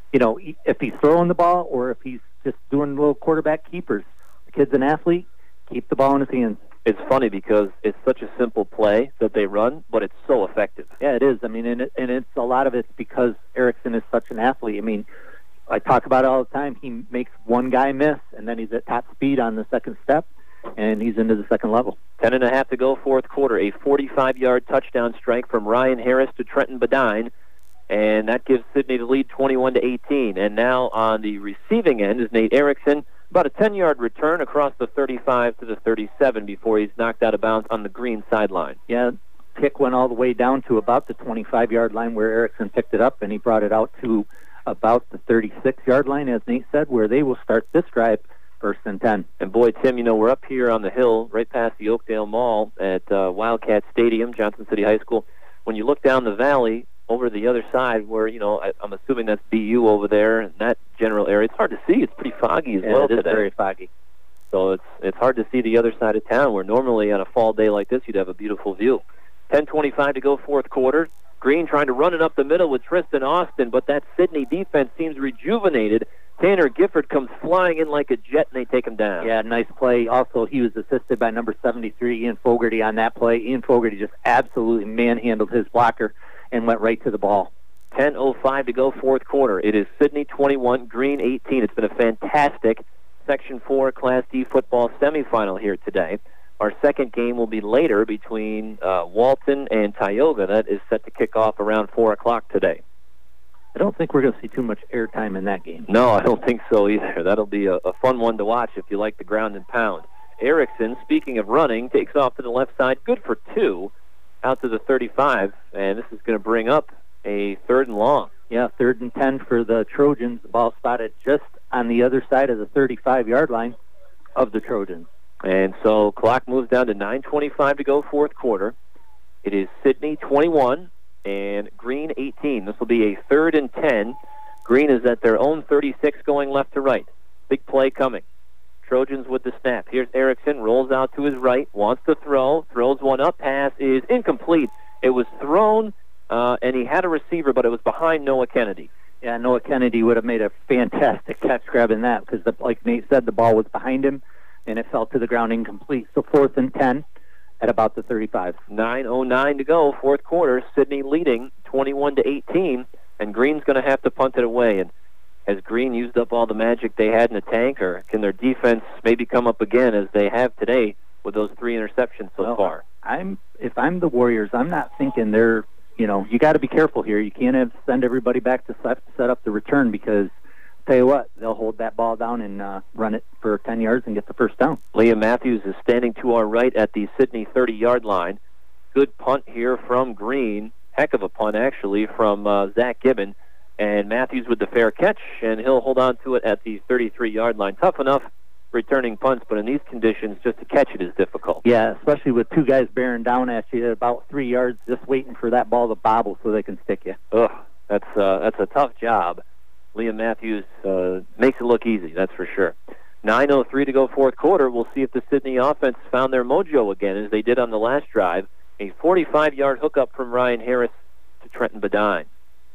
if he's throwing the ball or if he's just doing little quarterback keepers. The kid's an athlete. Keep the ball in his hands.
It's funny because it's such a simple play that they run, but it's so effective.
Yeah, it is. I mean, and it's a lot of it's because Erickson is such an athlete. I mean, I talk about it all the time. He makes one guy miss, and then he's at top speed on the second step, and he's into the second level.
10.5 to go, fourth quarter. A 45-yard touchdown strike from Ryan Harris to Trenton Bedine, and that gives Sidney the lead 21-18. And now on the receiving end is Nate Erickson. About a 10-yard return across the 35 to the 37 before he's knocked out of bounds on the Green sideline.
Yeah, kick went all the way down to about the 25-yard line where Erickson picked it up, and he brought it out to about the 36-yard line, as Nate said, where they will start this drive first and 10.
And boy, Tim, we're up here on the hill right past the Oakdale Mall at Wildcat Stadium, Johnson City High School. When you look down the valley over the other side where, I'm assuming that's BU over there in that general area, it's hard to see. It's pretty foggy as well today.
It is very foggy.
So it's hard to see the other side of town where normally on a fall day like this you'd have a beautiful view. 10:25 to go, fourth quarter. Green trying to run it up the middle with Tristan Austin, but that Sidney defense seems rejuvenated. Tanner Gifford comes flying in like a jet, and they take him down.
Yeah, nice play. Also, he was assisted by number 73, Ian Fogarty, on that play. Ian Fogarty just absolutely manhandled his blocker and went right to the ball.
10:05 to go, fourth quarter. It is Sidney 21, Green 18. It's been a fantastic Section 4 Class D football semifinal here today. Our second game will be later between Walton and Tioga. That is set to kick off around 4 o'clock today.
I don't think we're going to see too much airtime in that game.
No, I don't think so either. That'll be a fun one to watch if you like the ground and pound. Erickson, speaking of running, takes off to the left side, good for 2, out to the 35, and this is going to bring up a 3rd and long.
Yeah, 3rd and 10 for the Trojans. The ball spotted just on the other side of the 35-yard line of the Trojans.
And so clock moves down to 9:25 to go, fourth quarter. It is Sidney 21 and Green 18. This will be a 3rd and 10. Green is at their own 36 going left to right. Big play coming. Trojans with the snap. Here's Erickson, rolls out to his right, wants to throw, throws one up, pass is incomplete. It was thrown, and he had a receiver, but it was behind Noah Kennedy.
Yeah, Noah Kennedy would have made a fantastic catch grabbing that because, like Nate said, the ball was behind him, and it fell to the ground incomplete. So 4th and 10 at about the 35.
9:09 to go, fourth quarter. Sidney leading 21-18, and Green's going to have to punt it away. And has Green used up all the magic they had in the tank, or can their defense maybe come up again as they have today with those 3 interceptions so far?
If I'm the Warriors, I'm not thinking they're, you got to be careful here. You can't send everybody back to set up the return because tell you what, they'll hold that ball down and run it for 10 yards and get the first down.
Liam Matthews is standing to our right at the Sidney 30-yard line. Good punt here from Green. Heck of a punt, actually, from Zach Gibbon. And Matthews with the fair catch, and he'll hold on to it at the 33-yard line. Tough enough returning punts, but in these conditions, just to catch it is difficult.
Yeah, especially with two guys bearing down at you at about 3 yards, just waiting for that ball to bobble so they can stick you.
Ugh, that's a tough job. Liam Matthews makes it look easy, that's for sure. 9:03 to go fourth quarter. We'll see if the Sidney offense found their mojo again, as they did on the last drive. A 45-yard hookup from Ryan Harris to Trenton Bedine.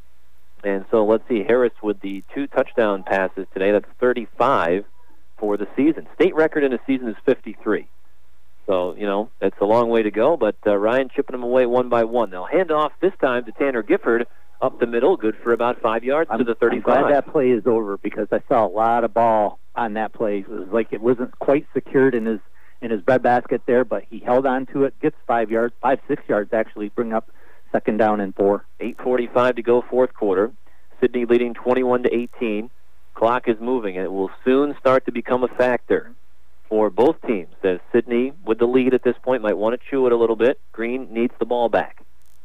And so let's see, Harris with the 2 touchdown passes today. That's 35 for the season. State record in a season is 53. So, it's a long way to go, but Ryan chipping them away one by one. They'll hand off this time to Tanner Gifford up the middle, good for about 5 yards to the 35.
I'm glad that play is over because I saw a lot of ball on that play. It was like it wasn't quite secured in his breadbasket there, but he held on to it, gets 5 yards, 6 yards actually, bring up second down and 4.
8:45 to go fourth quarter. Sidney leading 21-18. Clock is moving, and it will soon start to become a factor for both teams, as Sidney, with the lead at this point, might want to chew it a little bit. Green needs the ball back.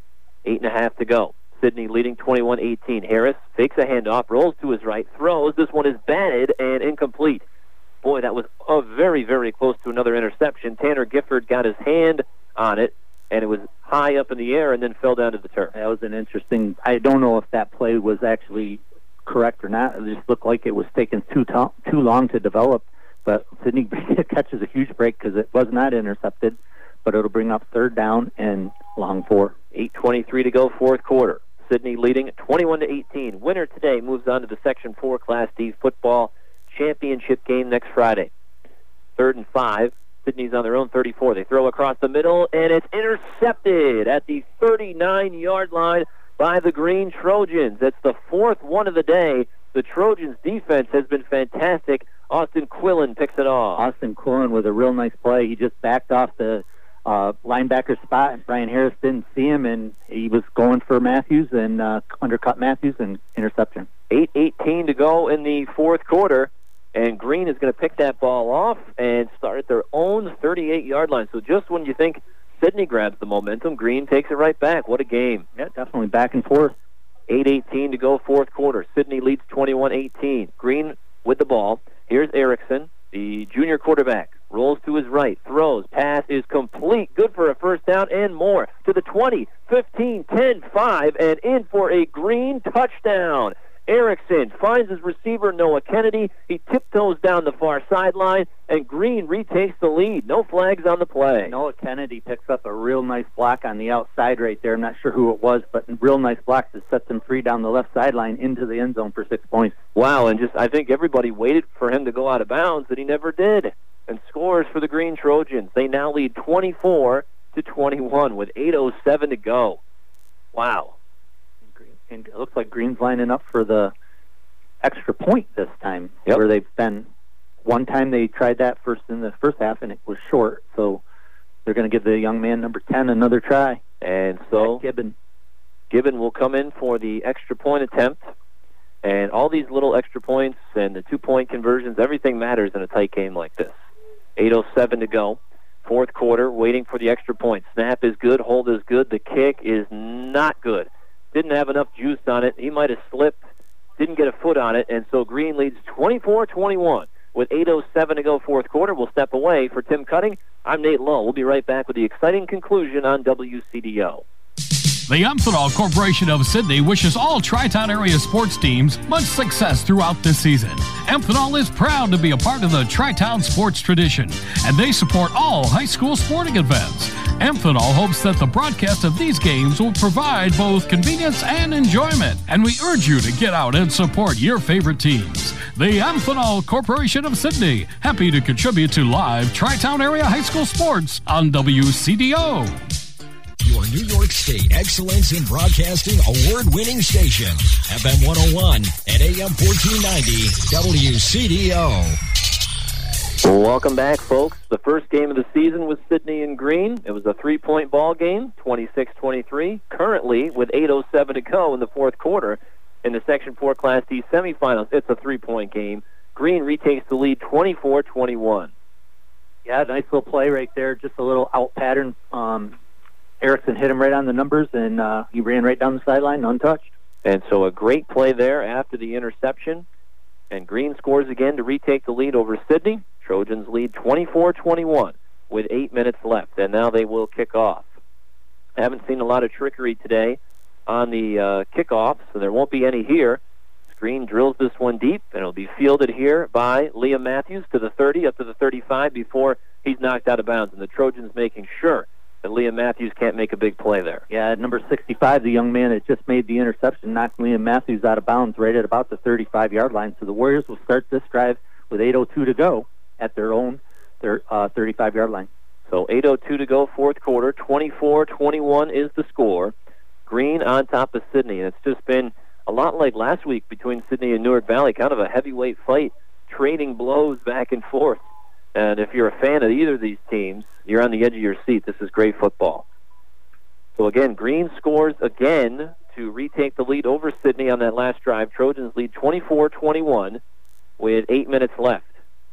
8.5 to go. Sidney leading 21-18. Harris fakes a handoff, rolls to his right, throws. This one is batted and incomplete. Boy, that was very, very close to another interception. Tanner Gifford got his hand on it, and it was high up in the air and then fell down to the turf.
That was an interesting... I don't know if that play was actually correct or not. It just looked like it was taking too long to develop. But Sidney catches a huge break because it was not intercepted, but it'll bring up third down and long 4.
8:23 to go fourth quarter. Sidney leading 21-18. Winner today moves on to the Section 4 Class D football championship game next Friday. 3rd and 5. Sidney's on their own 34. They throw across the middle, and it's intercepted at the 39-yard line by the Green Trojans. That's the 4th one of the day. The Trojans' defense has been fantastic. Austin Quillen picks it off.
Austin Quillen with a real nice play. He just backed off the linebacker spot. Brian Harris didn't see him, and he was going for Matthews and undercut Matthews and interception.
8:18 to go in the fourth quarter, and Green is going to pick that ball off and start at their own 38-yard line. So just when you think Sidney grabs the momentum, Green takes it right back. What a game.
Yeah, definitely back and forth.
8:18 to go fourth quarter. Sidney leads 21-18. Green with the ball. Here's Erickson, the junior quarterback. Rolls to his right, throws, pass is complete, good for a first down and more. To the 20, 15, 10, 5, and in for a Green touchdown. Erickson finds his receiver, Noah Kennedy. He tiptoes down the far sideline, and Green retakes the lead. No flags on the play.
Noah Kennedy picks up a real nice block on the outside right there. I'm not sure who it was, but a real nice block that sets him free down the left sideline into the end zone for 6 points.
Wow, and I think everybody waited for him to go out of bounds, and he never did. And scores for the Green Trojans. They now lead 24-21 with 8:07 to go. Wow.
And it looks like Green's lining up for the extra point this time.
Yep.
Where they've been. One time they tried that in the first half, and it was short. So they're going to give the young man, number 10, another try.
And so
Gibbon
will come in for the extra point attempt. And all these little extra points and the 2-point conversions, everything matters in a tight game like this. 8:07 to go. Fourth quarter, waiting for the extra point. Snap is good, hold is good. The kick is not good. Didn't have enough juice on it. He might have slipped, didn't get a foot on it, and so Green leads 24-21 with 8:07 to go fourth quarter. We'll step away. For Tim Cutting, I'm Nate Lowe. We'll be right back with the exciting conclusion on WCDO.
The Amphenol Corporation of Sidney wishes all Tri-Town area sports teams much success throughout this season. Amphenol is proud to be a part of the Tri-Town sports tradition, and they support all high school sporting events. Amphenol hopes that the broadcast of these games will provide both convenience and enjoyment, and we urge you to get out and support your favorite teams. The Amphenol Corporation of Sidney, happy to contribute to live Tri-Town area high school sports on WCDO.
Your New York State Excellence in Broadcasting award-winning station, FM 101 and AM 1490 WCDO.
Welcome back, folks. The first game of the season was Sidney and Green. It was a 3-point ball game, 26-23. Currently, with 8:07 to go in the fourth quarter, in the Section 4 Class D semifinals. It's a 3-point game. Green retakes the lead 24-21.
Yeah, nice little play right there. Just a little out pattern. Erickson hit him right on the numbers, and he ran right down the sideline untouched.
And so a great play there after the interception. And Green scores again to retake the lead over Sidney. Trojans lead 24-21 with 8 minutes left, and now they will kick off. I haven't seen a lot of trickery today on the kickoff, so there won't be any here. Green drills this one deep, and it'll be fielded here by Liam Matthews to the 30, up to the 35 before he's knocked out of bounds. And the Trojans making sure that Liam Matthews can't make a big play there.
Yeah, at number 65, the young man that just made the interception knocked Liam Matthews out of bounds right at about the 35-yard line. So the Warriors will start this drive with 8:02 to go at their own 35-yard line.
So 8:02 to go, fourth quarter. 24-21 is the score. Green on top of Sidney, and it's just been a lot like last week between Sidney and Newark Valley, kind of a heavyweight fight, trading blows back and forth. And if you're a fan of either of these teams, you're on the edge of your seat. This is great football. So again, Green scores again to retake the lead over Sidney on that last drive. Trojans lead 24-21 with 8 minutes left.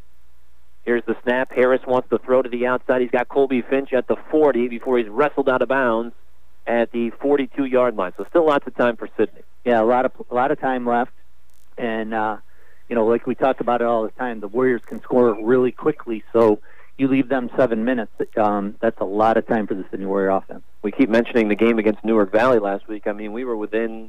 Here's the snap. Harris wants to throw to the outside. He's got Colby Finch at the 40 before he's wrestled out of bounds at the 42-yard line. So still lots of time for Sidney.
Yeah, a lot of time left, and like we talk about it all the time, the Warriors can score really quickly. So you leave them 7 minutes. That's a lot of time for the Sidney Warrior offense.
We keep mentioning the game against Newark Valley last week. I mean, we were within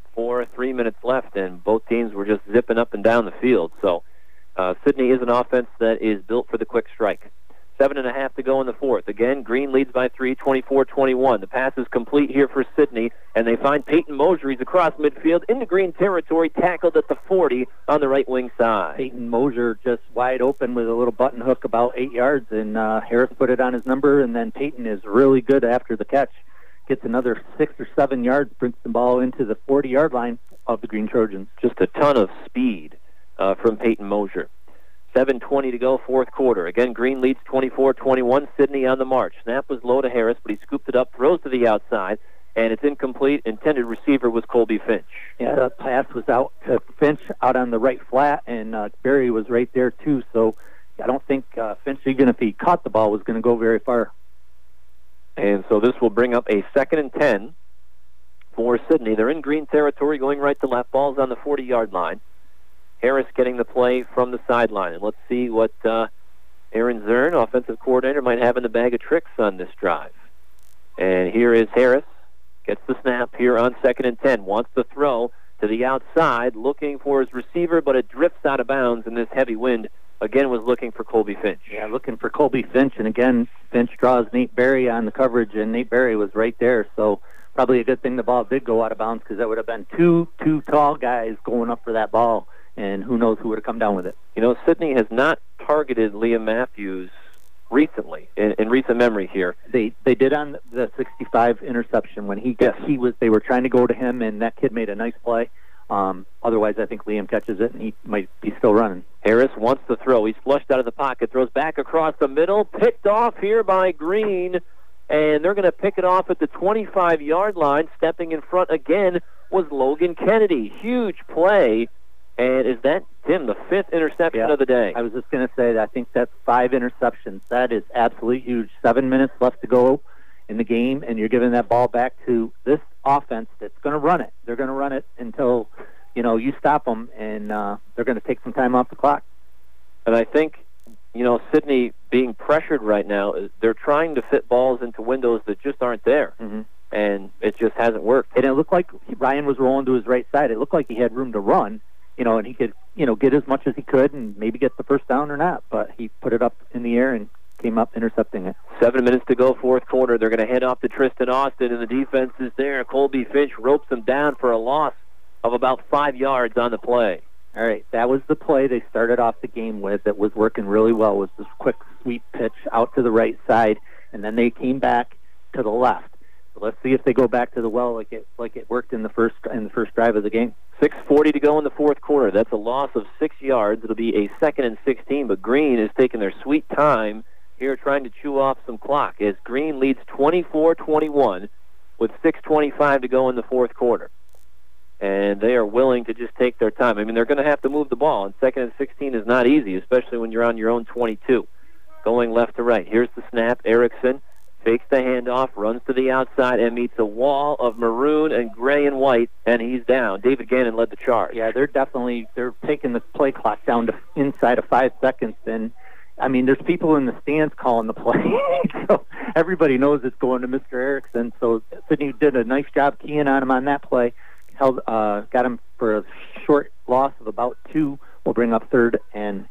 3 minutes left, and both teams were just zipping up and down the field. So Sidney is an offense that is built for the quick strike. 7.5 to go in the fourth. Again, Green leads by 3, 24-21. The pass is complete here for Sidney, and they find Peyton Mosier. He's across midfield into Green territory, tackled at the 40 on the right wing side.
Peyton Mosier just wide open with a little button hook about 8 yards, and Harris put it on his number, and then Peyton is really good after the catch. Gets another 6 or 7 yards, brings the ball into the 40-yard line of the Green Trojans.
Just a ton of speed from Peyton Mosier. 7:20 to go, fourth quarter. Again, Green leads 24-21. Sidney on the march. Snap was low to Harris, but he scooped it up, throws to the outside, and it's incomplete. Intended receiver was Colby Finch.
Yeah, the pass was out to Finch out on the right flat, and Berry was right there too. So I don't think Finch, even if he caught the ball, was going to go very far.
And so this will bring up a 2nd and 10 for Sidney. They're in Green territory, going right to left. Ball's on the 40-yard line. Harris getting the play from the sideline. And let's see what Aaron Zern, offensive coordinator, might have in the bag of tricks on this drive. And here is Harris. Gets the snap here on 2nd and 10. Wants to throw to the outside, looking for his receiver, but it drifts out of bounds in this heavy wind. Again, was looking for Colby Finch.
Yeah, looking for Colby Finch. And again, Finch draws Nate Berry on the coverage, and Nate Berry was right there. So probably a good thing the ball did go out of bounds, because that would have been two tall guys going up for that ball. And who knows who would have come down with it.
You know, Sidney has not targeted Liam Matthews recently, in recent memory here.
They did on the 65 interception when they were trying to go to him, and that kid made a nice play. Otherwise, I think Liam catches it, and he might be still running.
Harris wants to throw. He's flushed out of the pocket, throws back across the middle, picked off here by Green, and they're going to pick it off at the 25-yard line. Stepping in front again was Logan Kennedy. Huge play. And is that, Tim, the 5th interception of the day?
I was just going to say that I think that's 5 interceptions. That is absolutely huge. 7 minutes left to go in the game, and you're giving that ball back to this offense that's going to run it. They're going to run it until, you stop them, and they're going to take some time off the clock.
And I think, Sidney being pressured right now, they're trying to fit balls into windows that just aren't there.
Mm-hmm.
And it just hasn't worked.
And it looked like Ryan was rolling to his right side. It looked like he had room to run. And he could, get as much as he could and maybe get the first down or not. But he put it up in the air and came up intercepting it.
7 minutes to go, fourth quarter. They're going to head off to Tristan Austin, and the defense is there. Colby Finch ropes him down for a loss of about 5 yards on the play.
All right, that was the play they started off the game with that was working really well, was this quick sweep pitch out to the right side, and then they came back to the left. So let's see if they go back to the well like it worked in the first drive of the game.
6:40 to go in the fourth quarter. That's a loss of 6 yards. It'll be a 2nd and 16, but Green is taking their sweet time here trying to chew off some clock as Green leads 24-21 with 6:25 to go in the fourth quarter. and they are willing to just take their time. I mean, they're going to have to move the ball, and 2nd and 16 is not easy, especially when you're on your own 22. Going left to right. Here's the snap. Erickson fakes the handoff, runs to the outside, and meets a wall of maroon and gray and white, and he's down. David Gannon led the charge.
Yeah, they're taking the play clock down to inside of 5 seconds, and I mean, there's people in the stands calling the play, so everybody knows it's going to Mr. Erickson. So Sidney did a nice job keying on him on that play. Got him for a short loss of about 2. We'll bring up 3rd and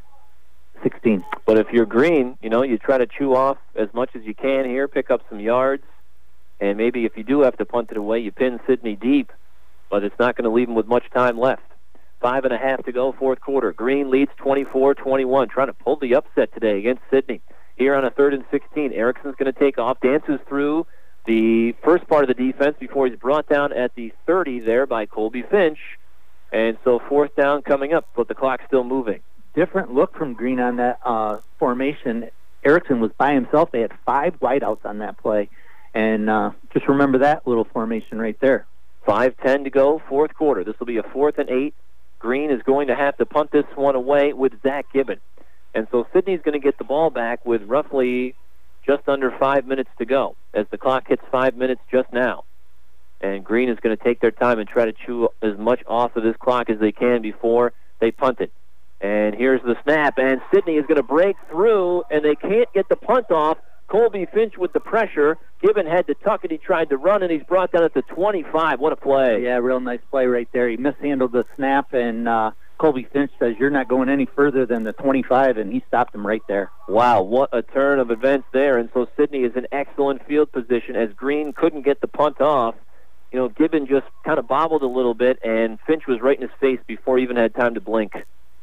16.
But if you're Green, you try to chew off as much as you can here, pick up some yards, and maybe if you do have to punt it away, you pin Sidney deep, but it's not going to leave him with much time left. 5.5 to go, 4th quarter. Green leads 24-21, trying to pull the upset today against Sidney. Here on a 3rd and 16, Erickson's going to take off, dances through the first part of the defense before he's brought down at the 30 there by Colby Finch. And so 4th down coming up, but the clock's still moving.
Different look from Green on that formation. Erickson was by himself. They had 5 wideouts on that play. And just remember that little formation right there.
5:10 to go, 4th quarter. This will be a 4th and 8. Green is going to have to punt this one away with Zach Gibbon. And so Sidney's going to get the ball back with roughly just under 5 minutes to go as the clock hits 5 minutes just now. And Green is going to take their time and try to chew as much off of this clock as they can before they punt it. And here's the snap, and Sidney is going to break through, and they can't get the punt off. Colby Finch with the pressure. Gibbon had to tuck it. He tried to run, and he's brought down at the 25. What a play.
Yeah, real nice play right there. He mishandled the snap, and Colby Finch says, you're not going any further than the 25, and he stopped him right there.
Wow, what a turn of events there. And so Sidney is in excellent field position as Green couldn't get the punt off. Gibbon just kind of bobbled a little bit, and Finch was right in his face before he even had time to blink.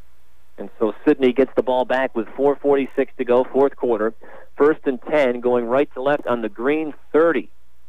And so Sidney gets the ball back with 4:46 to go, 4th quarter. 1st and 10, going right to left on the Green 30.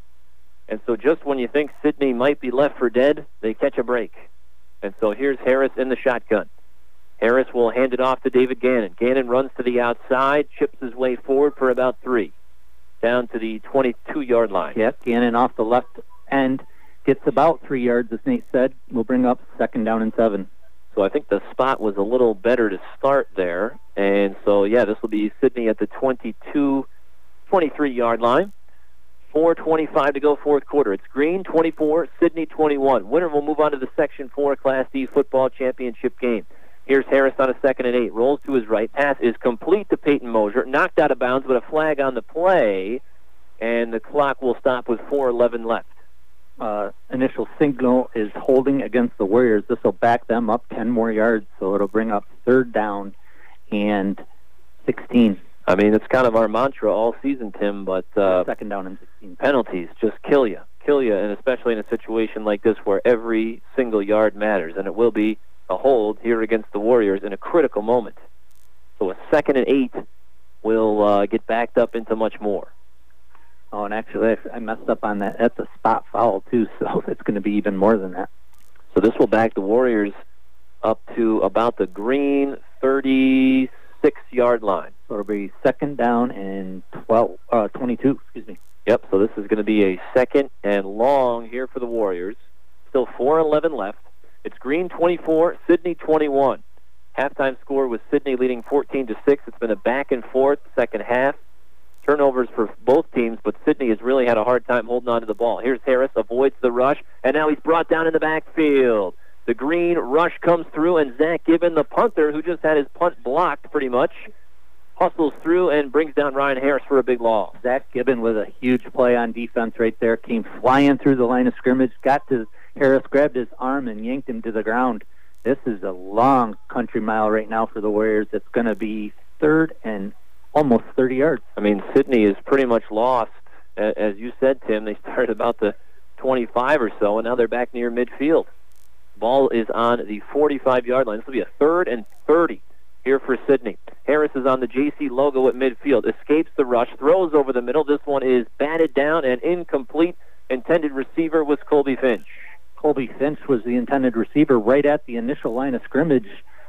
And so just when you think Sidney might be left for dead, they catch a break. And so here's Harris in the shotgun. Harris will hand it off to David Gannon. Gannon runs to the outside, chips his way forward for about 3, down to the 22-yard line.
Yep, Gannon off the left end gets about 3 yards, as Nate said. We'll bring up 2nd down and 7.
So I think the spot was a little better to start there. And so, this will be Sidney at the 23-yard line. 4:25 to go, 4th quarter. It's Green 24, Sidney 21. Winner will move on to the Section 4 Class D football championship game. Here's Harris on a 2nd and 8. Rolls to his right. Pass is complete to Peyton Mosier. Knocked out of bounds, but a flag on the play. And the clock will stop with 4:11 left.
Initial signal is holding against the Warriors. This will back them up 10 more yards, so it'll bring up 3rd down and 16.
I mean, it's kind of our mantra all season, Tim, but
2nd down and 16.
Penalties just kill you, and especially in a situation like this where every single yard matters, and it will be a hold here against the Warriors in a critical moment. So a 2nd and 8 will get backed up into much more.
Oh, and actually, I messed up on that. That's a spot foul, too, so it's going to be even more than that.
So this will back the Warriors up to about the Green 36-yard line.
So it'll be 2nd down and 22, excuse me.
Yep, so this is going to be a 2nd and long here for the Warriors. Still 4:11 left. It's Green 24, Sidney 21. Halftime score was Sidney leading 14-6. It's been a back and forth second half. Turnovers for both teams, but Sidney has really had a hard time holding on to the ball. Here's Harris, avoids the rush, and now he's brought down in the backfield. The Green rush comes through, and Zach Gibbon, the punter, who just had his punt blocked pretty much, hustles through and brings down Ryan Harris for a big loss.
Zach Gibbon with a huge play on defense right there, came flying through the line of scrimmage, got to Harris, grabbed his arm, and yanked him to the ground. This is a long country mile right now for the Warriors. It's going to be 3rd and almost 30 yards.
I mean, Sidney is pretty much lost. As you said, Tim, they started about the 25 or so, and now they're back near midfield. Ball is on the 45-yard line. This will be a 3rd and 30 here for Sidney. Harris is on the JC logo at midfield, escapes the rush, throws over the middle. This one is batted down and incomplete. Intended receiver was Colby Finch.
Colby Finch was the intended receiver right at the initial line of scrimmage.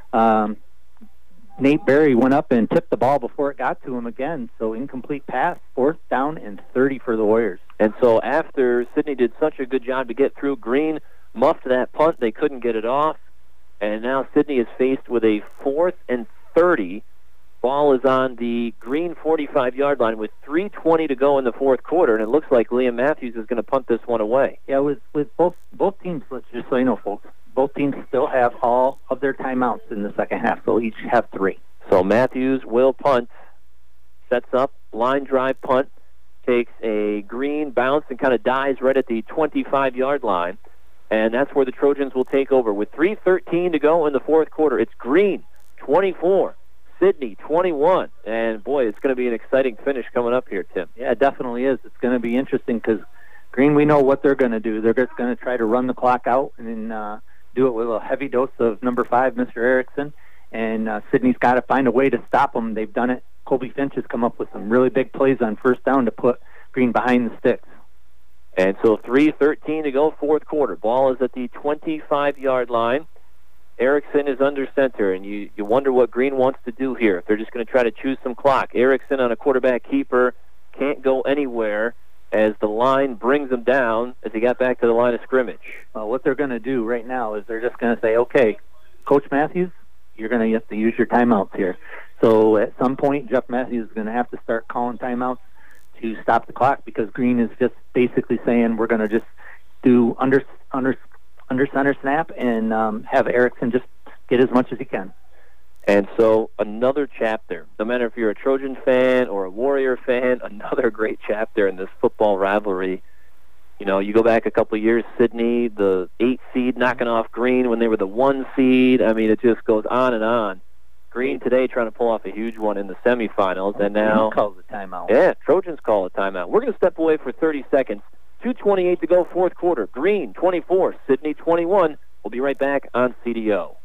Nate Berry went up and tipped the ball before it got to him again, so incomplete pass, 4th down and 30 for the Warriors.
And so after Sidney did such a good job to get through, Green muffed that punt. They couldn't get it off. And now Sidney is faced with a 4th and 30. Ball is on the green 45-yard line with 3:20 to go in the fourth quarter, and it looks like Liam Matthews is going to punt this one away.
Yeah, with both teams, let's just so you know, folks, both teams still have all of their timeouts in the second half, so each have 3.
So Matthews will punt, sets up, line drive punt, takes a green bounce and kind of dies right at the 25-yard line, and that's where the Trojans will take over. With 3:13 to go in the fourth quarter, it's Green 24. Sidney 21, and boy, it's going to be an exciting finish coming up here, Tim.
Yeah, it definitely is. It's going to be interesting because Green, we know what they're going to do. They're just going to try to run the clock out and do it with a heavy dose of number 5, Mr. Erickson, and Sidney's got to find a way to stop them. They've done it. Colby Finch has come up with some really big plays on first down to put Green behind the sticks.
And so 3:13 to go, fourth quarter. Ball is at the 25-yard line. Erickson is under center, and you wonder what Green wants to do here. If they're just going to try to choose some clock. Erickson on a quarterback keeper can't go anywhere as the line brings him down as he got back to the line of scrimmage.
Well, what they're going to do right now is they're just going to say, okay, Coach Matthews, you're going to have to use your timeouts here. So at some point, Jeff Matthews is going to have to start calling timeouts to stop the clock because Green is just basically saying we're going to just do under center snap and have Erickson just get as much as he can.
And so another chapter, no matter if you're a Trojan fan or a Warrior fan, another great chapter in this football rivalry. You know, you go back a couple of years, Sidney, the 8 seed knocking off Green when they were the 1 seed. I mean, it just goes on and on. Green today trying to pull off a huge one in the semifinals, and now
calls a timeout.
Yeah, Trojans call a timeout. We're going to step away for 30 seconds. 2:28 to go, fourth quarter. Green 24, Sidney 21. We'll be right back on CDO.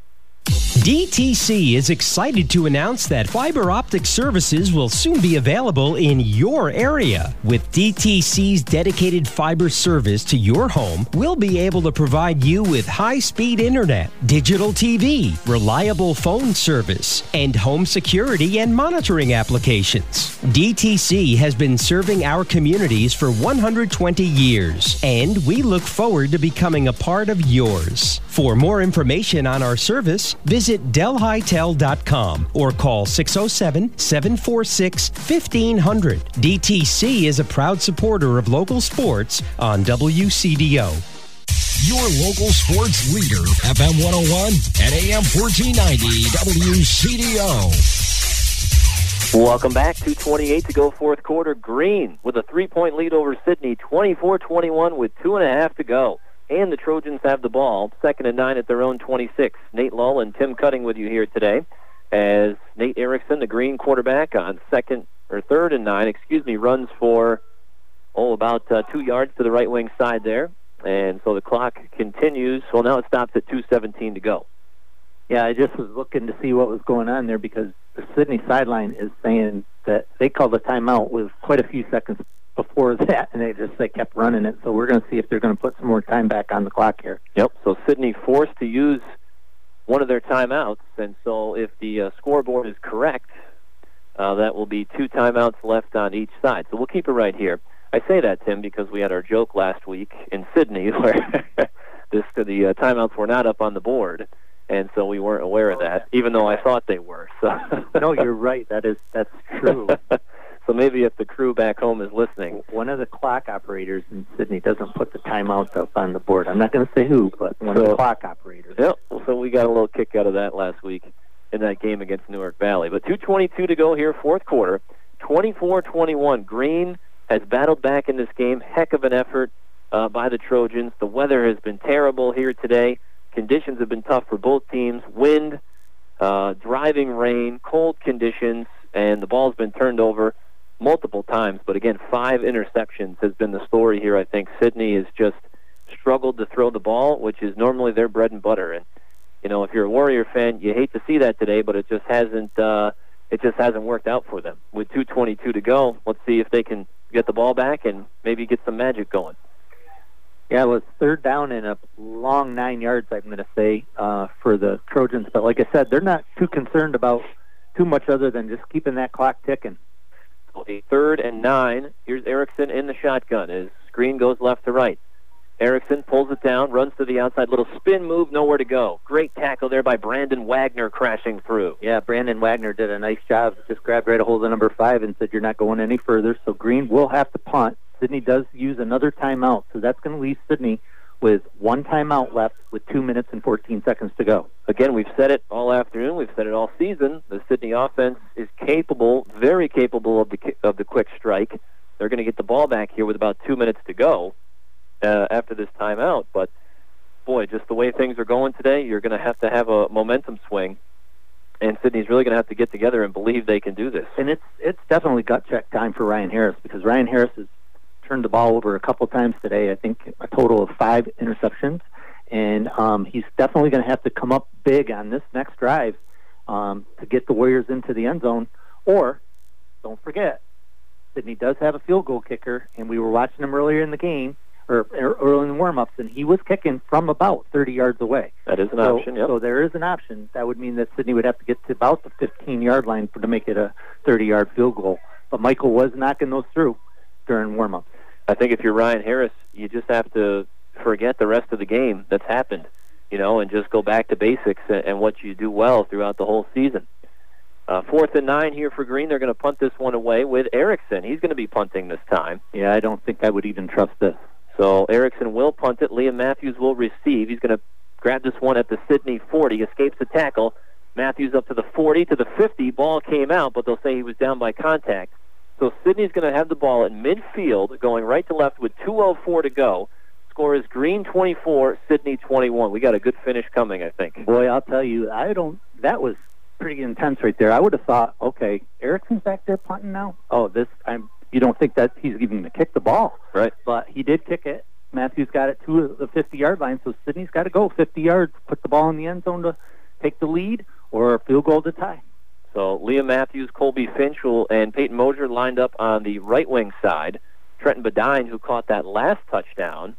DTC is excited to announce that fiber optic services will soon be available in your area. With DTC's dedicated fiber service to your home, we'll be able to provide you with high-speed internet, digital TV, reliable phone service, and home security and monitoring applications. DTC has been serving our communities for 120 years, and we look forward to becoming a part of yours. For more information on our service, visit delhitel.com or call 607-746-1500. DTC is a proud supporter of local sports on WCDO.
Your local sports leader, FM 101 and AM 1490 WCDO.
Welcome back. 2:28 to go, fourth quarter. Green with a 3-point lead over Sidney, 24-21 with 2.5 to go. And the Trojans have the ball, 2nd and 9 at their own 26. Nate Lull and Tim Cutting with you here today as Nate Erickson, the Green quarterback, on 3rd and 9, runs for, about 2 yards to the right wing side there. And so the clock continues. Well, now it stops at 2:17 to go.
Yeah, I just was looking to see what was going on there because the Sidney sideline is saying that they called a timeout with quite a few seconds before that, and they kept running it. So we're going to see if they're going to put some more time back on the clock here.
Yep, so Sidney forced to use one of their timeouts, and so if the scoreboard is correct, that will be 2 timeouts left on each side. So we'll keep it right here. I say that, Tim, because we had our joke last week in Sidney where the timeouts were not up on the board, and so we weren't aware of that, even though I thought they were. So.
No, you're right. That's true.
So maybe if the crew back home is listening.
One of the clock operators in Sidney doesn't put the timeouts up on the board. I'm not going to say who, but one of the clock operators.
Yep, so we got a little kick out of that last week in that game against Newark Valley. But 2:22 to go here, fourth quarter. 24-21. Green has battled back in this game. Heck of an effort by the Trojans. The weather has been terrible here today. Conditions have been tough for both teams. Wind, driving rain, cold conditions, and the ball's been turned over multiple times. But again, 5 interceptions has been the story here. I think Sidney has just struggled to throw the ball, which is normally their bread and butter. And if you're a Warrior fan, you hate to see that today, but it just hasn't worked out for them. With 2:22 to go, let's see if they can get the ball back and maybe get some magic going.
Yeah, it was 3rd down and a long 9 yards, I'm going to say, for the Trojans. But like I said, they're not too concerned about too much other than just keeping that clock ticking.
A 3rd and 9. Here's Erickson in the shotgun as Green goes left to right. Erickson pulls it down, runs to the outside, little spin move, nowhere to go. Great tackle there by Brandon Wagner crashing through.
Yeah, Brandon Wagner did a nice job. Just grabbed right a hold of number 5 and said, you're not going any further. So Green will have to punt. Sydney does use another timeout, so that's going to leave Sydney with 1 timeout left with 2 minutes and 14 seconds to go.
Again, we've said it all afternoon. We've said it all season. The Sydney offense is capable, very capable of the quick strike. They're going to get the ball back here with about 2 minutes to go after this timeout. But, boy, just the way things are going today, you're going to have a momentum swing. And Sydney's really going to have to get together and believe they can do this.
And it's definitely gut check time for Ryan Harris, because Ryan Harris has turned the ball over a couple times today. I think a total of 5 interceptions. And he's definitely going to have to come up big on this next drive to get the Warriors into the end zone. Or, don't forget, Sydney does have a field goal kicker, and we were watching him earlier in the game, or early in the warm-ups, and he was kicking from about 30 yards away.
That is an option, yep.
So there is an option. That would mean that Sydney would have to get to about the 15-yard line to make it a 30-yard field goal. But Michael was knocking those through during warm-ups.
I think if you're Ryan Harris, you just have to forget the rest of the game that's happened, and just go back to basics and what you do well throughout the whole season. 4th and 9 here for Green. They're going to punt this one away with Erickson. He's going to be punting this time.
Yeah, I don't think I would even trust this.
So Erickson will punt it. Liam Matthews will receive. He's going to grab this one at the Sydney 40, escapes the tackle. Matthews up to the 40, to the 50. Ball came out, but they'll say he was down by contact. So Sydney's going to have the ball at midfield, going right to left with 2:04 to go. Score is Green 24, Sydney 21. We got a good finish coming, I think.
Boy, I'll tell you, that was pretty intense right there. I would have thought, okay, Erickson's back there punting now? Oh, you don't think that he's even going to kick the ball.
Right.
But he did kick it. Matthews got it to the 50-yard line, so Sydney's got to go 50 yards, put the ball in the end zone to take the lead, or a field goal to tie.
So Liam Matthews, Colby Finch, and Peyton Mosier lined up on the right wing side. Trenton Bedine, who caught that last touchdown,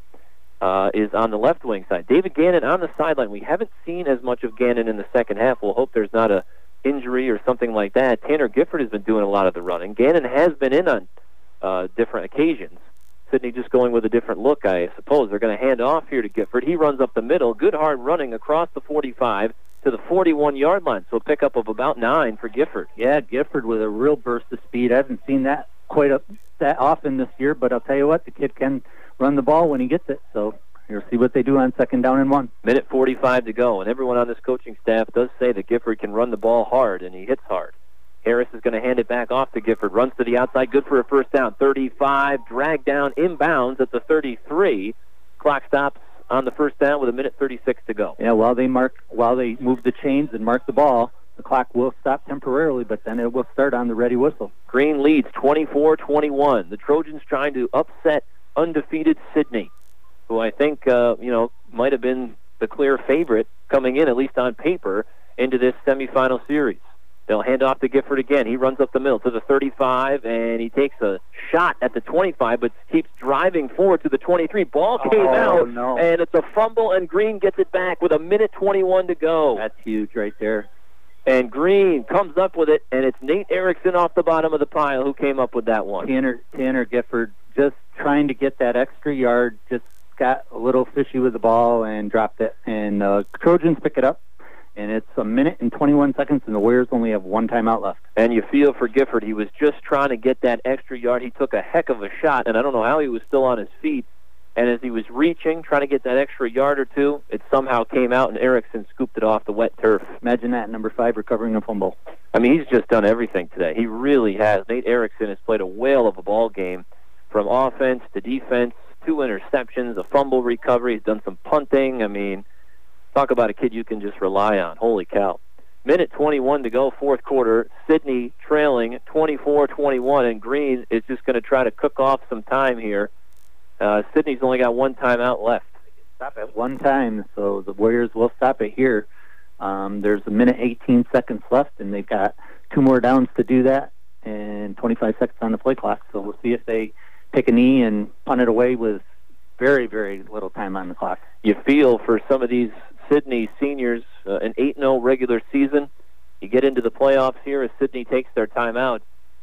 is on the left wing side. David Gannon on the sideline. We haven't seen as much of Gannon in the second half. We'll hope there's not a injury or something like that. Tanner Gifford has been doing a lot of the running. Gannon has been in on different occasions. Sydney just going with a different look, I suppose. They're going to hand off here to Gifford. He runs up the middle. Good hard running across the 45 to the 41-yard line. So a pickup of about 9 for Gifford.
Yeah, Gifford with a real burst of speed. I haven't seen that that often this year, but I'll tell you what, the kid can run the ball when he gets it. So you'll see what they do on 2nd down and 1.
Minute 45 to go, and everyone on this coaching staff does say that Gifford can run the ball hard, and he hits hard. Harris is going to hand it back off to Gifford. Runs to the outside, good for a first down. 35, dragged down, inbounds at the 33. Clock stops on the first down with a minute 36 to go.
Yeah, while they move the chains and mark the ball, the clock will stop temporarily, but then it will start on the ready whistle.
Green leads 24-21. The Trojans trying to upset undefeated Sydney, who I think might have been the clear favorite coming in, at least on paper, into this semifinal series. They'll hand off to Gifford again. He runs up the middle to the 35, and he takes a shot at the 25, but keeps driving forward to the 23. Ball came out,
no.
And it's a fumble, and Green gets it back with a minute 21 to go.
That's huge right there.
And Green comes up with it, and it's Nate Erickson off the bottom of the pile who came up with that one.
Tanner Gifford just trying to get that extra yard, just got a little fishy with the ball and dropped it. And Trojans pick it up. And it's a minute and 21 seconds, and the Warriors only have 1 timeout left.
And you feel for Gifford. He was just trying to get that extra yard. He took a heck of a shot, and I don't know how he was still on his feet. And as he was reaching, trying to get that extra yard or two, it somehow came out, and Erickson scooped it off the wet turf.
Imagine that, number 5 recovering a fumble.
I mean, he's just done everything today. He really has. Nate Erickson has played a whale of a ball game, from offense to defense, 2 interceptions, a fumble recovery. He's done some punting. I mean, talk about a kid you can just rely on. Holy cow. Minute 21 to go, 4th quarter. Sydney trailing 24-21, and Green is just going to try to cook off some time here. Sydney's only got 1 timeout left.
Stop at 1 time, so the Warriors will stop it here. There's a minute 18 seconds left, and they've got 2 more downs to do that, and 25 seconds on the play clock. So we'll see if they take a knee and punt it away with very, very little time on the clock.
You feel for some of these Sydney seniors, an 8-0 regular season. You get into the playoffs here as Sydney takes their timeout.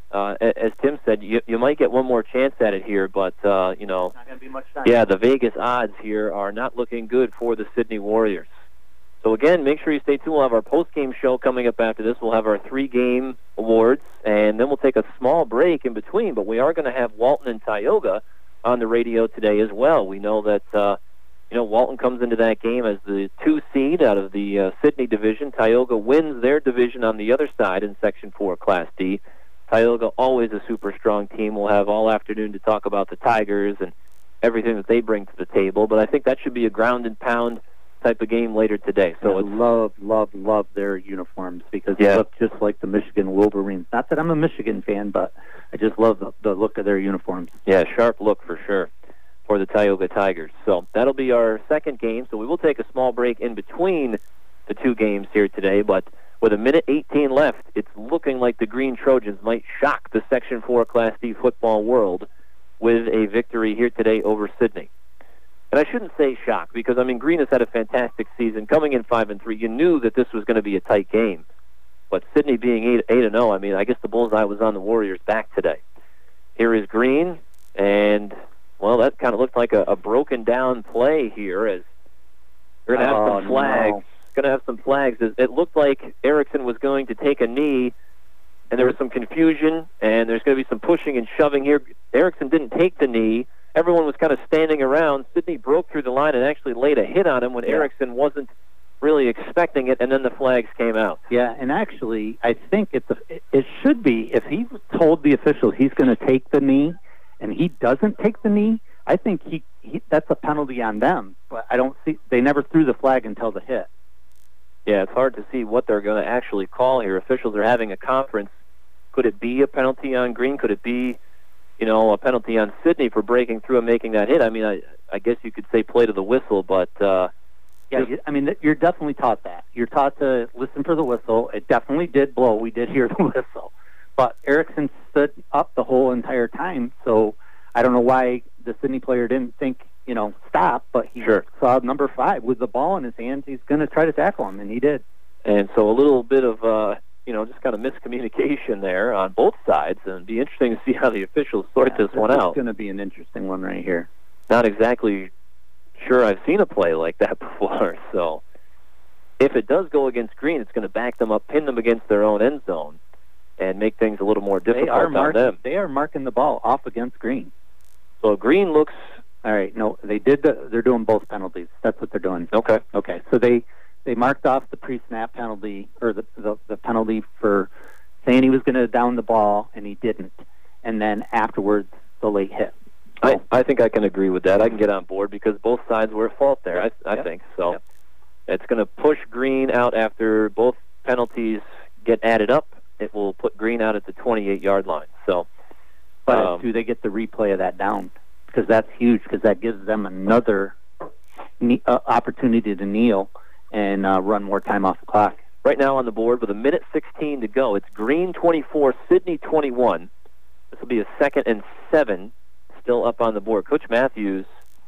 as Tim said, you might get one more chance at it here, but,
Not going to be much time.
yeah, the Vegas odds here are not looking good for the Sydney Warriors. So, again, make sure you stay tuned. We'll have our post-game show coming up after this. We'll have our 3-game awards, and then we'll take a small break in between. But we are going to have Walton and Tioga on the radio today as well. We know that, Walton comes into that game as the 2 seed out of the Sydney division. Tioga wins their division on the other side in Section 4 Class D. Tioga, always a super strong team. We'll have all afternoon to talk about the Tigers and everything that they bring to the table. But I think that should be a ground-and-pound type of game later today. So
I love their uniforms because they look just like the Michigan Wolverines. Not that I'm a Michigan fan, but I just love the look of their uniforms.
Yeah, sharp look for sure for the Tioga Tigers. So that'll be our second game. So we will take a small break in between the 2 games here today. But with 1:18 left, it's looking like the Green Trojans might shock the Section 4 Class D football world with a victory here today over Sydney. And I shouldn't say shock because, Green has had a fantastic season. Coming in 5-3, you knew that this was going to be a tight game. But Sydney being 8-0, I guess the bullseye was on the Warriors' back today. Here is Green, and, well, that kind of looked like a broken down play here as they're going to have some flags.
No.
Going to have some flags. It looked like Erickson was going to take a knee, and there was some confusion, and there's going to be some pushing and shoving here. Erickson didn't take the knee. Everyone was kind of standing around. Sydney broke through the line and actually laid a hit on him when Erickson wasn't really expecting it, and then the flags came out.
Yeah, and actually, I think it should be, if he told the officials he's going to take the knee, and he doesn't take the knee, I think he that's a penalty on them. But I don't see, they never threw the flag until the hit.
Yeah, it's hard to see what they're going to actually call here. Officials are having a conference. Could it be a penalty on Green? Could it be, a penalty on Sydney for breaking through and making that hit? I guess you could say play to the whistle, but...
you're definitely taught that. You're taught to listen for the whistle. It definitely did blow. We did hear the whistle. But Erickson stood up the whole entire time, so I don't know why the Sydney player didn't think, stop, but he saw number 5 with the ball in his hand. He's going to try to tackle him, and he did.
And so a little bit of, just kind of miscommunication there on both sides, and it'd be interesting to see how the officials sort this one out.
It's going to be an interesting one right here.
Not exactly sure I've seen a play like that before, so if it does go against Green, it's going to back them up, pin them against their own end zone, and make things a little more difficult on them.
They are marking the ball off against Green.
So Green looks...
All right, no, they did. They're doing both penalties. That's what they're doing.
Okay.
So they marked off the pre-snap penalty, or the penalty for saying he was going to down the ball, and he didn't. And then afterwards, the late hit. So,
I think I can agree with that. I can get on board because both sides were at fault there, I think. So it's going to push Green out after both penalties get added up. It will put Green out at the 28-yard line. So,
but do they get the replay of that down? Because that's huge, because that gives them another opportunity to kneel and run more time off the clock.
Right now on the board with 1:16 to go, it's Green 24, Sydney 21. This will be a 2nd and 7 still up on the board. Coach Matthews